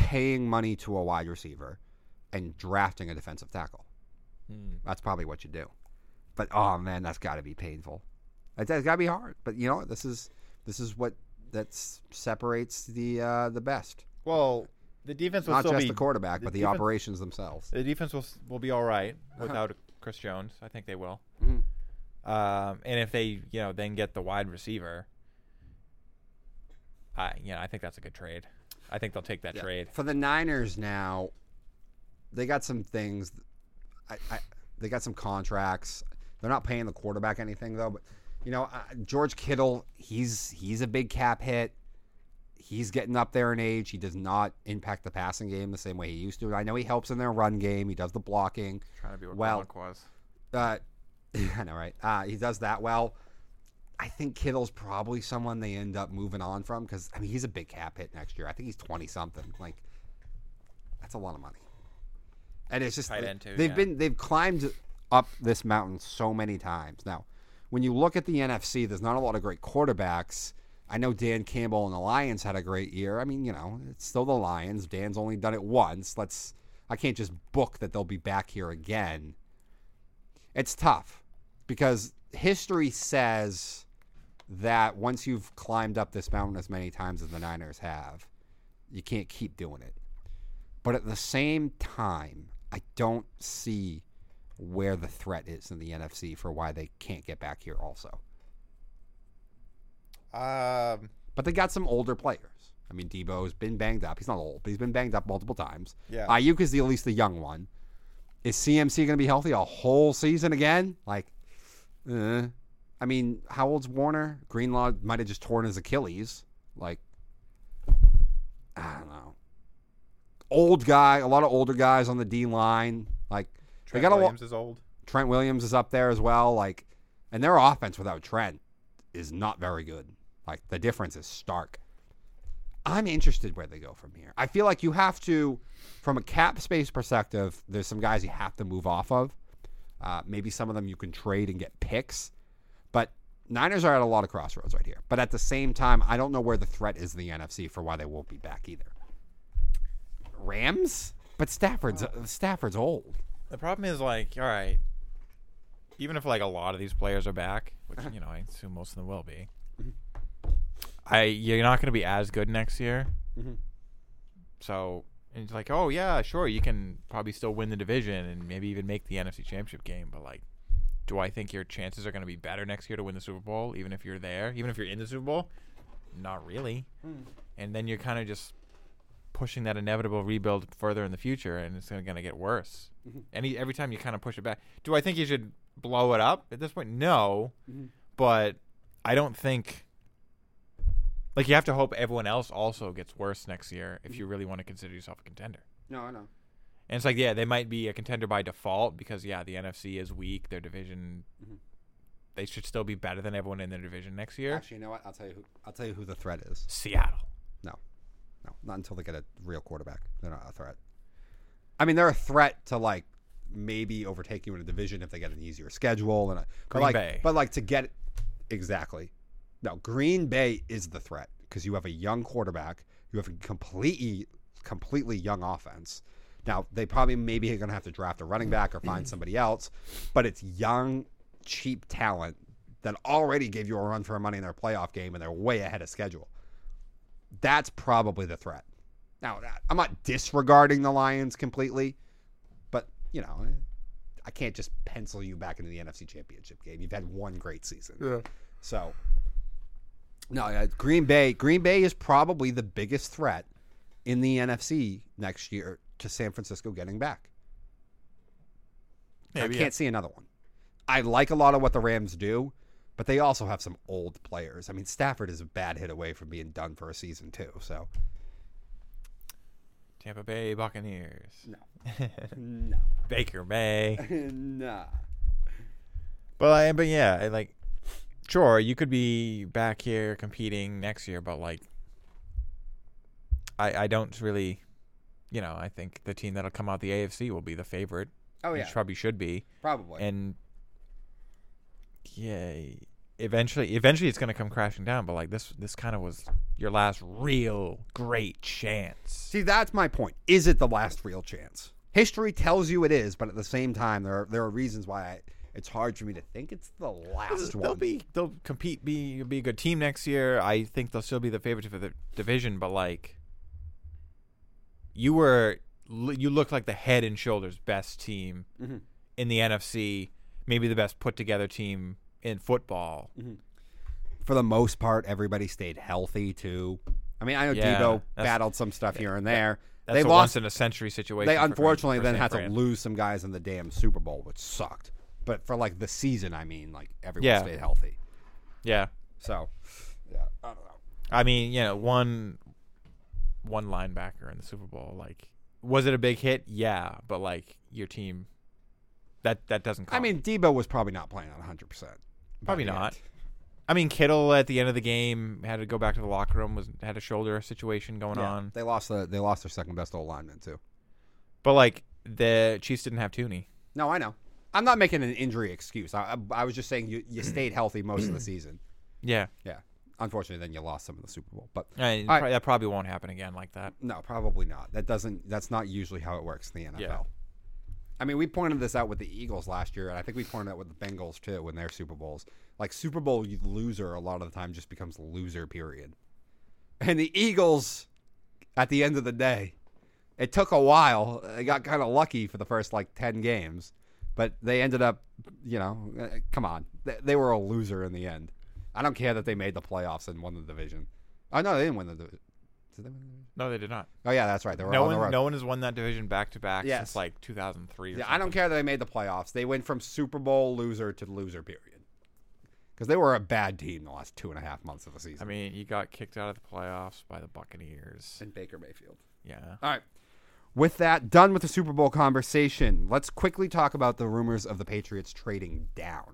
paying money to a wide receiver and drafting a defensive tackle. Hmm. That's probably what you do. But oh man, that's got to be painful. That's got to be hard. But you know, this is this is what that separates the uh, the best. Well, the defense will Not still just be the quarterback, the but the defense- operations themselves. the defense will will be all right Uh-huh. without Chris Jones. I think they will. Mm-hmm. Um, and if they, you know, then get the wide receiver, I, you know, I think that's a good trade. I think they'll take that Yeah. trade. For the Niners now, they got some things. I, I they got some contracts. They're not paying the quarterback anything though. But you know, uh, George Kittle, he's he's a big cap hit. He's getting up there in age. He does not impact the passing game the same way he used to. I know he helps in their run game. He does the blocking. Trying to be what Well, Gronk was. Uh, I know, right? Uh, he does that well. I think Kittle's probably someone they end up moving on from because I mean he's a big cap hit next year. I think he's twenty something. Like that's a lot of money. And it's just Tight end too, they've yeah. been they've climbed up this mountain so many times. Now, when you look at the N F C, there's not a lot of great quarterbacks. I know Dan Campbell and the Lions had a great year. I mean, you know, it's still the Lions. Dan's only done it once. Let's I can't just book that they'll be back here again. It's tough because history says that once you've climbed up this mountain as many times as the Niners have, you can't keep doing it. But at the same time, I don't see where the threat is in the N F C for why they can't get back here also. Um, But they got some older players. I mean, Debo's been banged up. He's not old, but he's been banged up multiple times. Yeah. Ayuk is the, at least the young one. Is C M C going to be healthy a whole season again? Like, uh, I mean, how old's Warner? Greenlaw might have just torn his Achilles. Like, I don't know. Old guy, a lot of older guys on the D line. Like, Trent they got a Williams lo- is old. Trent Williams is up there as well. Like, and their offense without Trent is not very good. Like, the difference is stark. I'm interested where they go from here. I feel like you have to, from a cap space perspective, there's some guys you have to move off of. Uh, maybe some of them you can trade and get picks. But Niners are at a lot of crossroads right here. But at the same time, I don't know where the threat is in the N F C for why they won't be back either. Rams? But Stafford's Stafford's old. The problem is, like, all right, even if, like, a lot of these players are back, which, you know, I assume most of them will be, I you're not going to be as good next year. Mhm. So, and it's like, oh, yeah, sure, you can probably still win the division and maybe even make the N F C Championship game. But, like, do I think your chances are going to be better next year to win the Super Bowl, even if you're there, even if you're in the Super Bowl? Not really. Mm. And then you're kind of just pushing that inevitable rebuild further in the future, and it's going to get worse. Mhm. Any every time you kind of push it back. Do I think you should blow it up at this point? No, Mhm. but I don't think. Like, you have to hope everyone else also gets worse next year if you really want to consider yourself a contender. No, I know. And it's like, yeah, they might be a contender by default because, yeah, the N F C is weak. Their division, Mhm. they should still be better than everyone in their division next year. Actually, you know what? I'll tell you who. I'll tell you who the threat is. Seattle. No, not until they get a real quarterback. They're not a threat. I mean, they're a threat to like maybe overtake you in a division if they get an easier schedule and a, but Green like, Bay. But like to get exactly. No, Green Bay is the threat because you have a young quarterback. You have a completely, completely young offense. Now they probably maybe are going to have to draft a running back or find somebody else, but it's young, cheap talent that already gave you a run for money in their playoff game and they're way ahead of schedule. That's probably the threat. Now, I'm not disregarding the Lions completely, but, you know, I can't just pencil you back into the N F C Championship game. You've had one great season. Yeah. So, no, uh, Green Bay, Green Bay is probably the biggest threat in the N F C next year to San Francisco getting back. Maybe, I can't yeah. see another one. I like a lot of what the Rams do, but they also have some old players. I mean, Stafford is a bad hit away from being done for a season too. So, Tampa Bay Buccaneers. no, no, Baker May. nah. But I, but yeah, I like, sure, you could be back here competing next year, but like, I I don't really, you know, I think the team that'll come out the A F C will be the favorite. Oh yeah, Which probably should be. probably. And yeah, eventually, eventually, it's gonna come crashing down. But like this, this kind of was your last real great chance. See, that's my point. Is it the last real chance? History tells you it is, but at the same time, there are, there are reasons why I, it's hard for me to think it's the last They'll one. be, they'll compete, be be a good team next year. I think they'll still be the favorite for the division. But like, you were, you looked like the head and shoulders best team mm-hmm. in the N F C. Maybe the best put together team in football. Mm-hmm. For the most part, everybody stayed healthy too. I mean, I know Yeah, Debo that's- battled some stuff here and there. That's they a lost. once in a century situation. They for- unfortunately for then San had to Fran. lose some guys in the damn Super Bowl, which sucked. But for like the season, I mean, like everyone Yeah. stayed healthy. Yeah, So, yeah, I don't know. I mean, you know, one one linebacker in the Super Bowl. Like, was it a big hit? Yeah, but like your team, that that doesn't. Count. I mean, Debo was probably not playing on one hundred percent. Probably not. I mean, Kittle at the end of the game had to go back to the locker room. Was had a shoulder situation going Yeah, on. they lost the they lost their second best old lineman too. But like the Chiefs didn't have Tooney. No, I know. I'm not making an injury excuse. I, I, I was just saying you, you stayed healthy most of the season. Yeah, Yeah. Unfortunately, then you lost some in the Super Bowl. But and All right. pro- that probably won't happen again like that. no, probably not. That doesn't. That's not usually how it works in the N F L. Yeah. I mean, we pointed this out with the Eagles last year, and I think we pointed out with the Bengals too in their Super Bowls. Like Super Bowl loser, a lot of the time just becomes loser. Period. And the Eagles, at the end of the day, it took a while. They got kind of lucky for the first like ten games, but they ended up, you know, uh, come on, they, they were a loser in the end. I don't care that they made the playoffs and won the division. Oh no, they didn't win the division. Did they win the division? No, they did not. Oh yeah, that's right. They were No on the one, road. no one has won that division back to back Yes. since like two thousand three. Or Yeah, something. I don't care that they made the playoffs. They went from Super Bowl loser to loser. Period. Because they were a bad team the last two and a half months of the season. I mean, you got kicked out of the playoffs by the Buccaneers. and Baker Mayfield. Yeah. All right. With that, done with the Super Bowl conversation, let's quickly talk about the rumors of the Patriots trading down.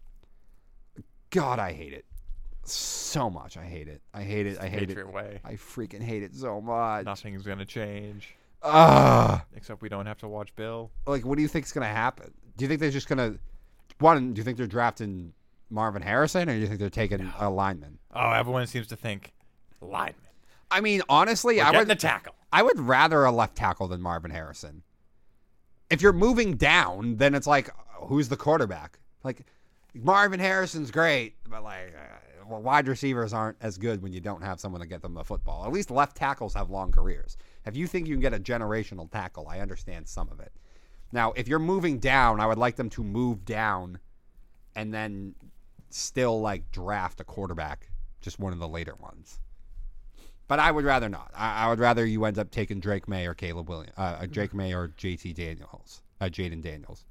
God, I hate it so much. I hate it. I hate it. I hate Patriot it. way. I freaking hate it so much. Nothing's gonna change Ah, except we don't have to watch Bill. like, what do you think's gonna happen? Do you think they're just gonna one? Do you think they're drafting Marvin Harrison, or do you think they're taking a lineman? Oh, everyone seems to think lineman. I mean, honestly, We're I getting would the tackle. I would rather a left tackle than Marvin Harrison. If you're moving down, then it's like, who's the quarterback? Like, Marvin Harrison's great, but like, uh, well, wide receivers aren't as good when you don't have someone to get them the football. At least left tackles have long careers. If you think you can get a generational tackle, I understand some of it. Now, if you're moving down, I would like them to move down and then still like draft a quarterback, just one of the later ones. But I would rather not. I, I would rather you end up taking Drake May or Caleb Williams, uh, Drake May or J T Daniels, uh, Jaden Daniels.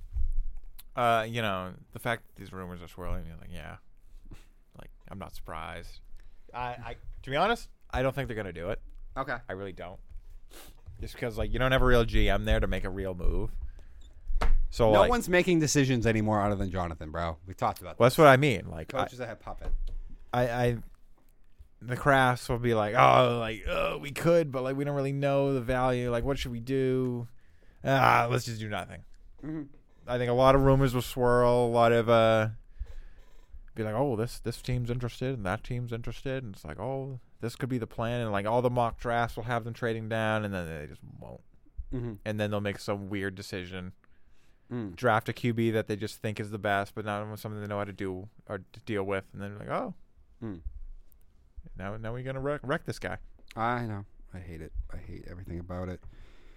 Uh, you know, the fact that these rumors are swirling, you're like, yeah, like I'm not surprised. I, I, to be honest, I don't think they're gonna do it. Okay. I really don't. Just because, like, you don't have a real G M there to make a real move. So, No like, one's making decisions anymore other than Jonathan, bro. We talked about well, that's what I mean. Like, that. Coach is a head puppet. I, I, the Crafts will be like, oh, like, oh, we could, but like, we don't really know the value. Like, what should we do? Ah, let's just do nothing. Mm-hmm. I think a lot of rumors will swirl. A lot of uh, be like, oh, this this team's interested and that team's interested, and it's like, oh, this could be the plan, and like all the mock drafts will have them trading down, and then they just won't, Mm-hmm. and then they'll make some weird decision, Mm. draft a Q B that they just think is the best, but not something they know how to do or to deal with, and then they're like, oh, Mm. now now we're gonna wreck, wreck this guy. I know. I hate it. I hate everything about it.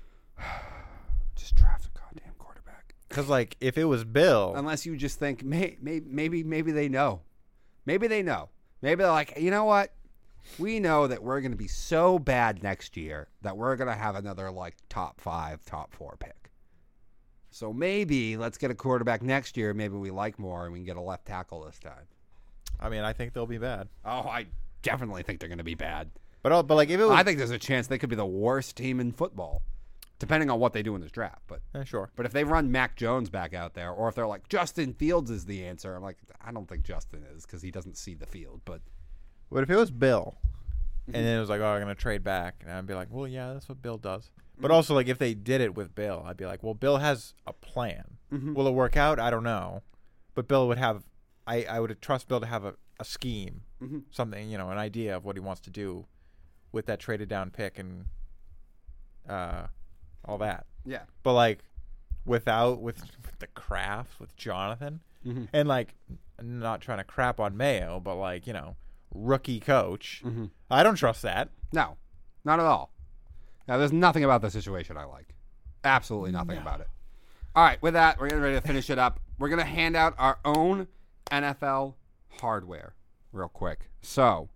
Just draft a goddamn quarterback. Because like, if it was Bill, Unless you just think, may, may, maybe, maybe they know. Maybe they know. Maybe they're like, you know what? We know that we're going to be so bad next year that we're going to have another like top five, top four pick. So maybe let's get a quarterback next year. Maybe we like more and we can get a left tackle this time. I mean, I think they'll be bad. Oh, I definitely think they're going to be bad. But uh, but like, if it was, I think there's a chance they could be the worst team in football, depending on what they do in this draft. But eh, sure. but if they run Mac Jones back out there, or if they're like Justin Fields is the answer, I'm like, I don't think Justin is because he doesn't see the field. But But if it was Bill, and then it was like, oh, I'm gonna trade back, and I'd be like, well, yeah, that's what Bill does. But also, like, if they did it with Bill, I'd be like, well, Bill has a plan. Mhm. Will it work out? I don't know. But Bill would have I, I would trust Bill to have a, a scheme, mm-hmm. something, you know, an idea of what he wants to do with that traded down pick and uh, all that. Yeah. But, like, without, with, with the Kraft, with Jonathan, mm-hmm. and, like, not trying to crap on Mayo, but, like, you know, rookie coach, mm-hmm. I don't trust that. No, not at all. Now, there's nothing about the situation I like. Absolutely nothing No. about it. All right, with that, we're getting ready to finish it up. We're going to hand out our own N F L hardware real quick. So,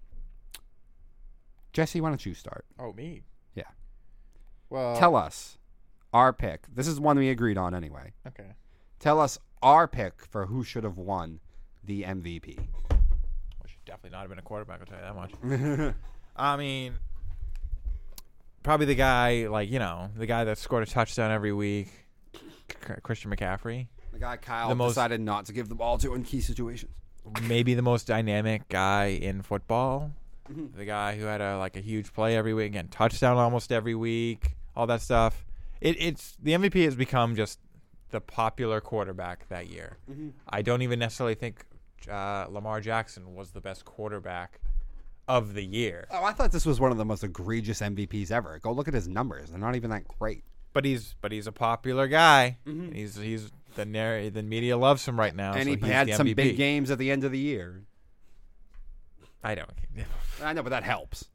Jesse, why don't you start? Oh, me? Yeah. Well, Tell us our pick. This is one we agreed on anyway. Okay. Tell us our pick for who should have won the M V P. Well, should definitely not have been a quarterback, I'll tell you that much. I mean, probably the guy, like, you know, the guy that scored a touchdown every week, Christian McCaffrey. The guy Kyle The most- decided not to give the ball to in key situations. Maybe the most dynamic guy in football. Mhm. The guy who had a like a huge play every week, again, touchdown almost every week, all that stuff. It, it's the M V P has become just the popular quarterback that year. Mhm. I don't even necessarily think uh, Lamar Jackson was the best quarterback of the year. Oh, I thought this was one of the most egregious M V Ps ever. Go look at his numbers; they're not even that great. But he's but he's a popular guy. Mhm. He's he's the narr- the media loves him right now. And so he he's had the some M V P. big games at the end of the year. I don't. I know, but that helps.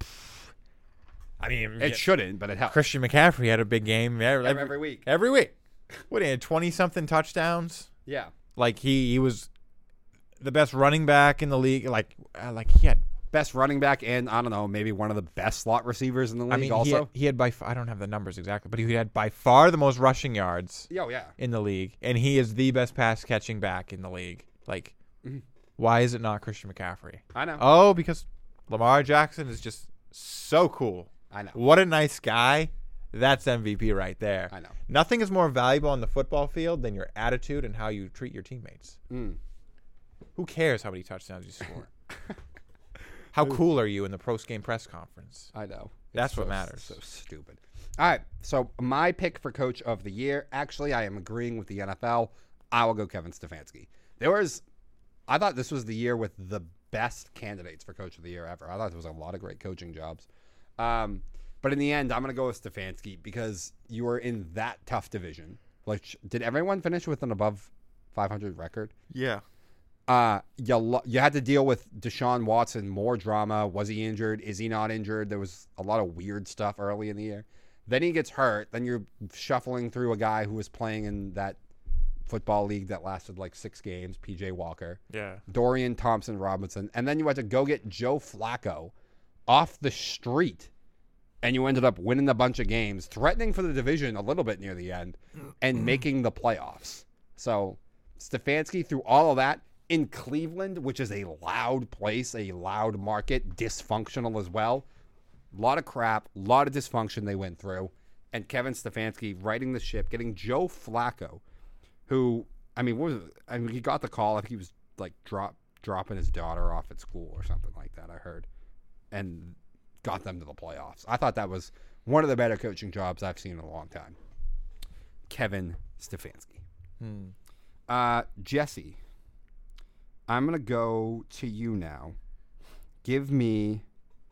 I mean, It yeah, shouldn't, but it helps. Christian McCaffrey had a big game every, every, every week. every week. What he had twenty something touchdowns. Yeah. Like he he was the best running back in the league. Like uh, like he had. Best running back and, I don't know, maybe one of the best slot receivers in the league I mean, he also. had, he had by f- I don't have the numbers exactly, but he had by far the most rushing yards Oh, yeah. in the league, and he is the best pass catching back in the league. Like, Mhm. why is it not Christian McCaffrey? I know. Oh, because Lamar Jackson is just so cool. I know. What a nice guy. That's M V P right there. I know. Nothing is more valuable on the football field than your attitude and how you treat your teammates. Mm. Who cares how many touchdowns you score? How cool are you in the post-game press conference? I know. That's It's what so- matters. So stupid. All right. So my pick for coach of the year, actually, I am agreeing with the N F L. I will go Kevin Stefanski. There was, I thought this was the year with the best candidates for coach of the year ever. I thought there was a lot of great coaching jobs. Um, but in the end, I'm going to go with Stefanski because you were in that tough division. Like, did everyone finish with an above five hundred record? Yeah. Uh, you, lo- you had to deal with Deshaun Watson, more drama. Was he injured? Is he not injured? There was a lot of weird stuff early in the year. Then he gets hurt. Then you're shuffling through a guy who was playing in that football league that lasted like six games, P J Walker, Yeah. Dorian Thompson-Robinson. And then you had to go get Joe Flacco off the street. And you ended up winning a bunch of games, threatening for the division a little bit near the end, and making the playoffs. So Stefanski, through all of that, in Cleveland, which is a loud place, a loud market, dysfunctional as well. A lot of crap, a lot of dysfunction they went through. And Kevin Stefanski righting the ship, getting Joe Flacco, who, I mean, what was it? I mean, he got the call. I think he was like drop dropping his daughter off at school or something like that, I heard. And got them to the playoffs. I thought that was one of the better coaching jobs I've seen in a long time. Kevin Stefanski. Hmm. Uh, Jesse, I'm going to go to you now. Give me...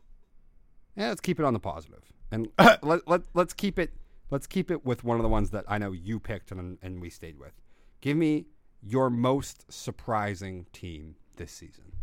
Yeah, let's keep it on the positive. And let, let, let's keep it let's keep it with one of the ones that I know you picked and, and we stayed with. Give me your most surprising team this season.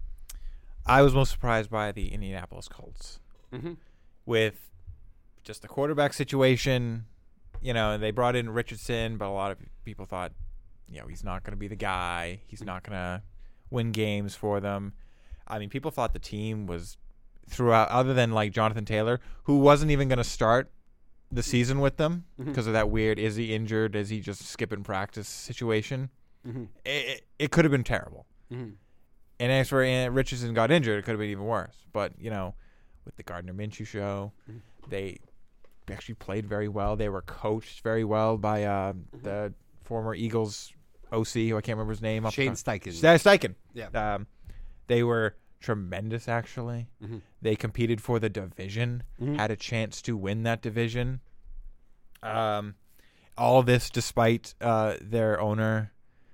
I was most surprised by the Indianapolis Colts. Mm-hmm. With just the quarterback situation. You know, they brought in Richardson, but a lot of people thought, you know, he's not going to be the guy. He's not going to win games for them. I mean, people thought the team was throughout, other than like Jonathan Taylor, who wasn't even going to start the season with them Mm-hmm. because of that weird, is he injured? Is he just skipping practice situation? Mm-hmm. It, it, it could have been terrible. Mm-hmm. And as for uh, Richardson got injured, it could have been even worse. But, you know, with the Gardner Minshew show, Mhm. they actually played very well. They were coached very well by uh, the former Eagles O C, who I can't remember his name. Shane Steichen. Steichen. Steichen. Yeah. Um, they were tremendous, actually. Mm-hmm. They competed for the division, Mhm. had a chance to win that division. Um, all this despite uh, their owner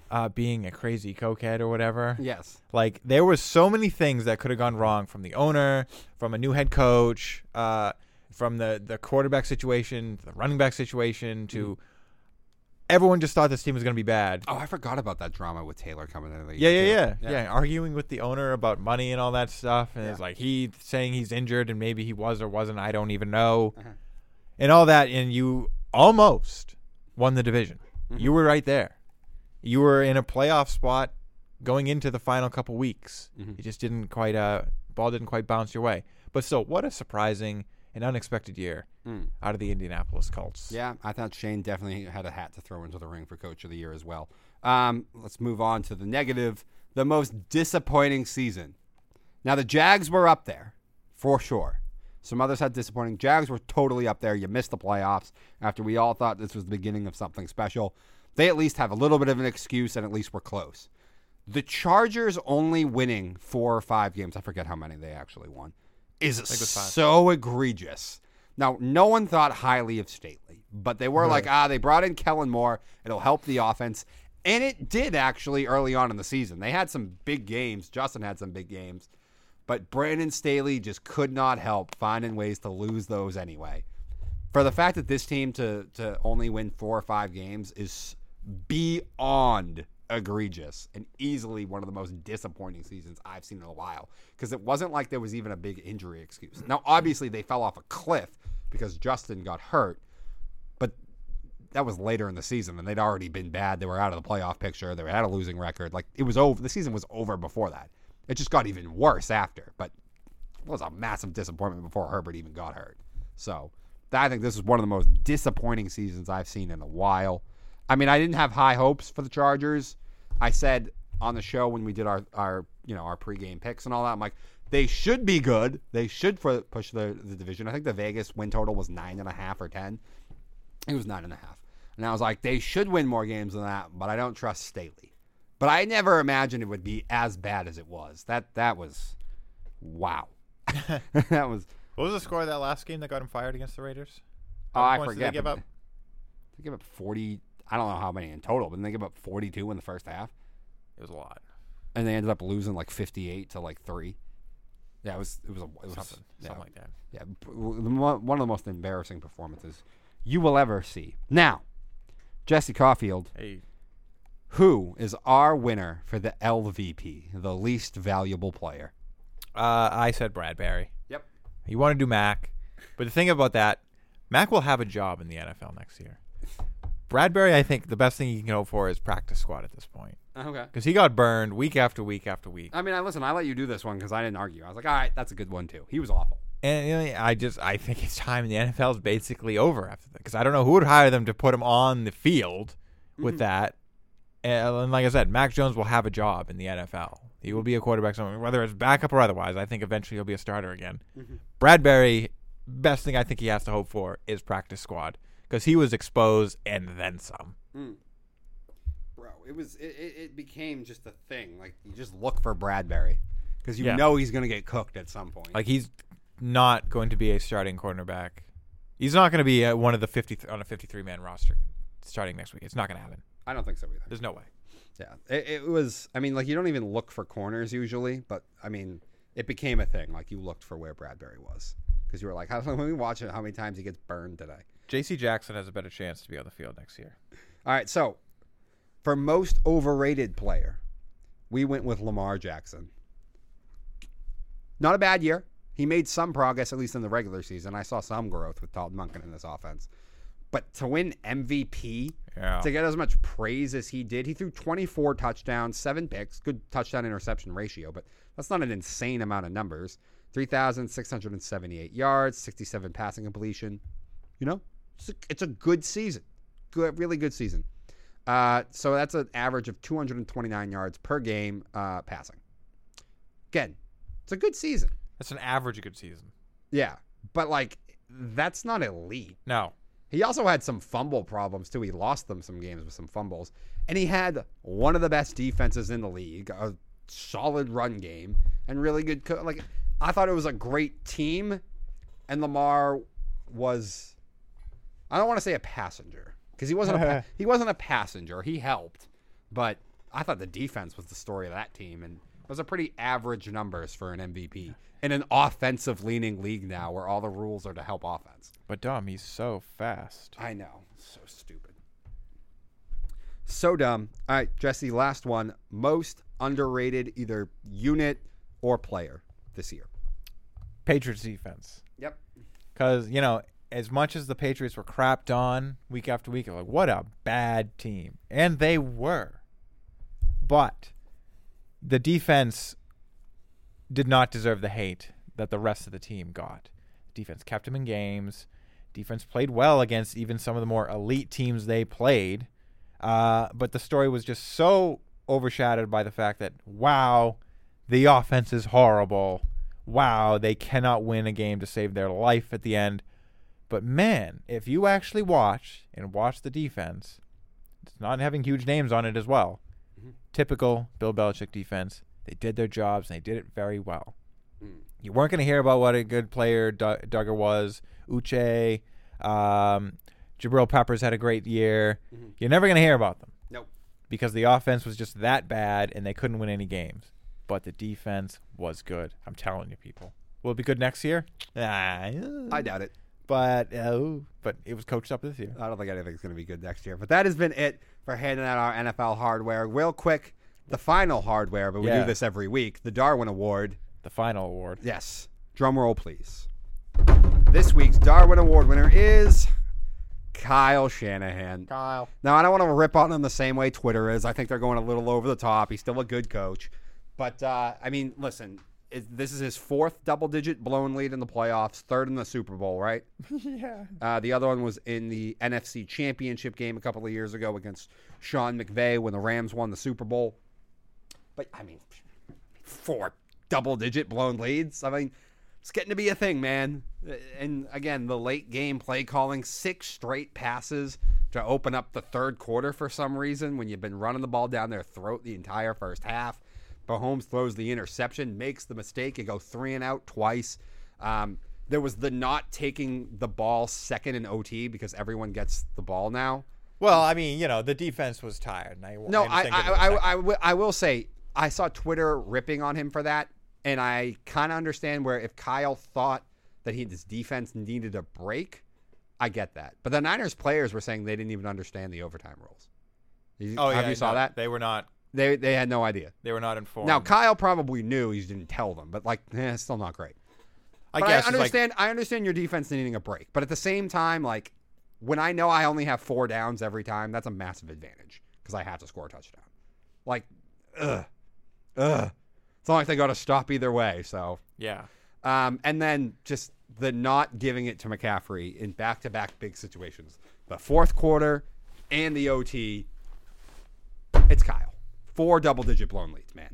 uh, being a crazy cokehead or whatever. Yes. Like, there was so many things that could have gone wrong from the owner, from a new head coach, uh, from the, the quarterback situation, the running back situation, to mm. everyone just thought this team was going to be bad. Oh, I forgot about that drama with Taylor coming in. Yeah, yeah, yeah, yeah, yeah. Arguing with the owner about money and all that stuff. And yeah. it's like he saying he's injured and maybe he was or wasn't. I don't even know. Uh-huh. And all that. And you almost won the division. Mm-hmm. You were right there. You were in a playoff spot going into the final couple weeks. Mm-hmm. You just didn't quite, uh, ball didn't quite bounce your way. But still, what a surprising and unexpected year mm. out of the Indianapolis Colts. Yeah, I thought Shane definitely had a hat to throw into the ring for Coach of the Year as well. Um, let's move on to the negative, the most disappointing season. Now, the Jags were up there, for sure. Some others had disappointing. Jags were totally up there. You missed the playoffs after we all thought this was the beginning of something special. They at least have a little bit of an excuse, and at least we're close. The Chargers only winning four or five games, I forget how many they actually won, is so egregious. Now, no one thought highly of Staley, but they were right. like, ah, they brought in Kellen Moore. It'll help the offense. And it did actually early on in the season. They had some big games. Justin had some big games. But Brandon Staley just could not help finding ways to lose those anyway. For the fact that this team to, to only win four or five games is beyond egregious and easily one of the most disappointing seasons I've seen in a while, because it wasn't like there was even a big injury excuse. Now, obviously, they fell off a cliff because Justin got hurt, but that was later in the season, and they'd already been bad. They were out of the playoff picture. They had a losing record. Like, it was over. The season was over before that. It just got even worse after, but it was a massive disappointment before Herbert even got hurt. So I think this is one of the most disappointing seasons I've seen in a while. I mean, I didn't have high hopes for the Chargers. I said on the show when we did our, our you know, our pregame picks and all that, I'm like, they should be good. They should for, push the, the division. I think the Vegas win total was nine and a half or ten. It was nine and a half. And I was like, they should win more games than that, but I don't trust Staley. But I never imagined it would be as bad as it was. That that was, wow. that was. What was the score of that last game that got him fired against the Raiders? How oh, I forget. Did they give up? They give up forty. I don't know how many in total, but then they give up forty-two in the first half. It was a lot. And they ended up losing like fifty-eight to like three. Yeah, it was it was a, it was something, yeah, something like that. Yeah, one of the most embarrassing performances you will ever see. Now, Jesse Caulfield, hey. who is our winner for the L V P, the least valuable player? Uh, I said Bradbury. Yep. You want to do Mac, but the thing about that, Mac will have a job in the N F L next year. Bradbury, I think the best thing you can hope for is practice squad at this point. Okay. Because he got burned week after week after week. I mean, I listen, I let you do this one because I didn't argue. I was like, all right, that's a good one too. He was awful. And you know, I just I think it's time the N F L is basically over after that, because I don't know who would hire them to put him on the field with mm-hmm. that. And, and like I said, Mac Jones will have a job in the N F L. He will be a quarterback, somewhere, whether it's backup or otherwise. I think eventually he'll be a starter again. Mm-hmm. Bradbury, best thing I think he has to hope for is practice squad, because he was exposed and then some. Mm. Bro, it was it, it became just a thing. Like, you just look for Bradbury because you yeah. know he's going to get cooked at some point. Like, he's not going to be a starting cornerback. He's not going to be a, one of the fifty on a fifty-three man roster starting next week. It's not going to happen. I don't think so either. There's no way. Yeah, it, it was. I mean, like, you don't even look for corners usually, but I mean, it became a thing. Like, you looked for where Bradbury was because you were like, how, let me watch it. How many times he gets burned today? J C Jackson has a better chance to be on the field next year. All right, so for most overrated player, we went with Lamar Jackson. Not a bad year. He made some progress, at least in the regular season. I saw some growth with Todd Monken in this offense. But to win M V P, yeah. to get as much praise as he did, he threw twenty-four touchdowns, seven picks, good touchdown-interception ratio, but that's not an insane amount of numbers. three thousand six hundred seventy-eight yards, sixty-seven passing completion. You know, it's a, it's a good season. Good, really good season. Uh, so that's an average of two hundred twenty-nine yards per game uh, passing. Again, it's a good season. That's an average good season. Yeah, but, like, that's not elite. No. He also had some fumble problems, too. He lost them some games with some fumbles. And he had one of the best defenses in the league, a solid run game, and really good co- – like, I thought it was a great team, and Lamar was – I don't want to say a passenger, because he wasn't a pa- he wasn't a passenger. He helped, but I thought the defense was the story of that team, and those are pretty average numbers for an M V P in an offensive-leaning league now, where all the rules are to help offense. But Dom, he's so fast. I know, so stupid, so dumb. All right, Jesse, last one. Most underrated either unit or player this year. Patriots defense. Yep. Because, you know, as much as the Patriots were crapped on week after week, like, what a bad team. And they were. But the defense did not deserve the hate that the rest of the team got. Defense kept them in games. Defense played well against even some of the more elite teams they played. Uh, but the story was just so overshadowed by the fact that, wow, the offense is horrible. Wow, they cannot win a game to save their life at the end. But, man, if you actually watch and watch the defense, it's not having huge names on it as well. Mm-hmm. Typical Bill Belichick defense. They did their jobs, and they did it very well. Mm. You weren't going to hear about what a good player D- Duggar was. Uche, um, Jabril Peppers had a great year. Mm-hmm. You're never going to hear about them. Nope. Because the offense was just that bad, and they couldn't win any games. But the defense was good. I'm telling you, people. Will it be good next year? Ah, I doubt it. But oh, but it was coached up this year. I don't think anything's going to be good next year. But that has been it for handing out our N F L hardware. Real quick, the final hardware, but we yeah. do this every week. The Darwin Award. The final award. Yes. Drum roll, please. This week's Darwin Award winner is Kyle Shanahan. Kyle. Now, I don't want to rip on him the same way Twitter is. I think they're going a little over the top. He's still a good coach. But, uh, I mean, listen, it, this is his fourth double-digit blown lead in the playoffs, third in the Super Bowl, right? yeah. Uh, the other one was in the N F C Championship game a couple of years ago against Sean McVay when the Rams won the Super Bowl. But, I mean, four double-digit blown leads. I mean, it's getting to be a thing, man. And, again, the late-game play calling, six straight passes to open up the third quarter for some reason when you've been running the ball down their throat the entire first half. Mahomes throws the interception, makes the mistake. You go three and out twice. Um, there was the not taking the ball second in O T because everyone gets the ball now. Well, I mean, you know, the defense was tired. And I, no, I, I, I, I, I, w- I will say I saw Twitter ripping on him for that, and I kind of understand where if Kyle thought that he, his defense needed a break, I get that. But the Niners players were saying they didn't even understand the overtime rules. You, oh, have yeah, you saw no, that? They were not. They they had no idea. They were not informed. Now Kyle probably knew, he didn't tell them, but like, eh, it's still not great. I but guess I understand. like, I understand your defense needing a break, but at the same time, like when I know I only have four downs every time, that's a massive advantage because I have to score a touchdown. Like, ugh, ugh. It's not like they got to stop either way. So yeah. Um, and then just the not giving it to McCaffrey in back-to-back big situations, the fourth quarter and the O T. It's Kyle. Four double-digit blown leads, man.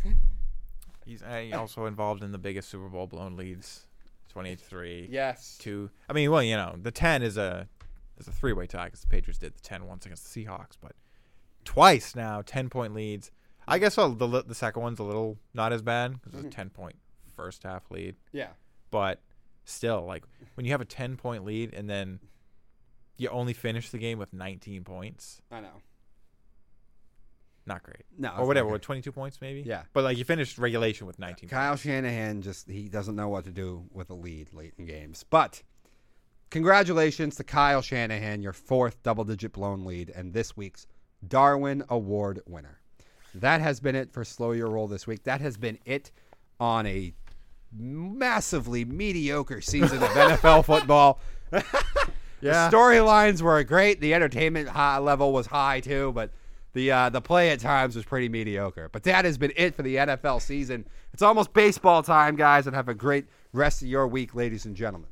He's uh, also involved in the biggest Super Bowl blown leads, twenty-eight to three. Yes. Two. I mean, well, you know, the ten is a is a three-way tie because the Patriots did the ten once against the Seahawks, but twice now, ten-point leads. I guess well, the the second one's a little not as bad because it was a ten-point first half lead. Yeah. But still, like when you have a ten-point lead and then you only finish the game with nineteen points. I know. Not great. No. Or whatever, with twenty-two points maybe? Yeah. But like you finished regulation with nineteen Kyle points. Shanahan just, he doesn't know what to do with a lead late in games. But congratulations to Kyle Shanahan, your fourth double-digit blown lead and this week's Darwin Award winner. That has been it for Slow Your Roll this week. That has been it on a massively mediocre season of N F L football. Yeah. The storylines were great. The entertainment high level was high too, but the uh, the play at times was pretty mediocre. But that has been it for the N F L season. It's almost baseball time, guys, and have a great rest of your week, ladies and gentlemen.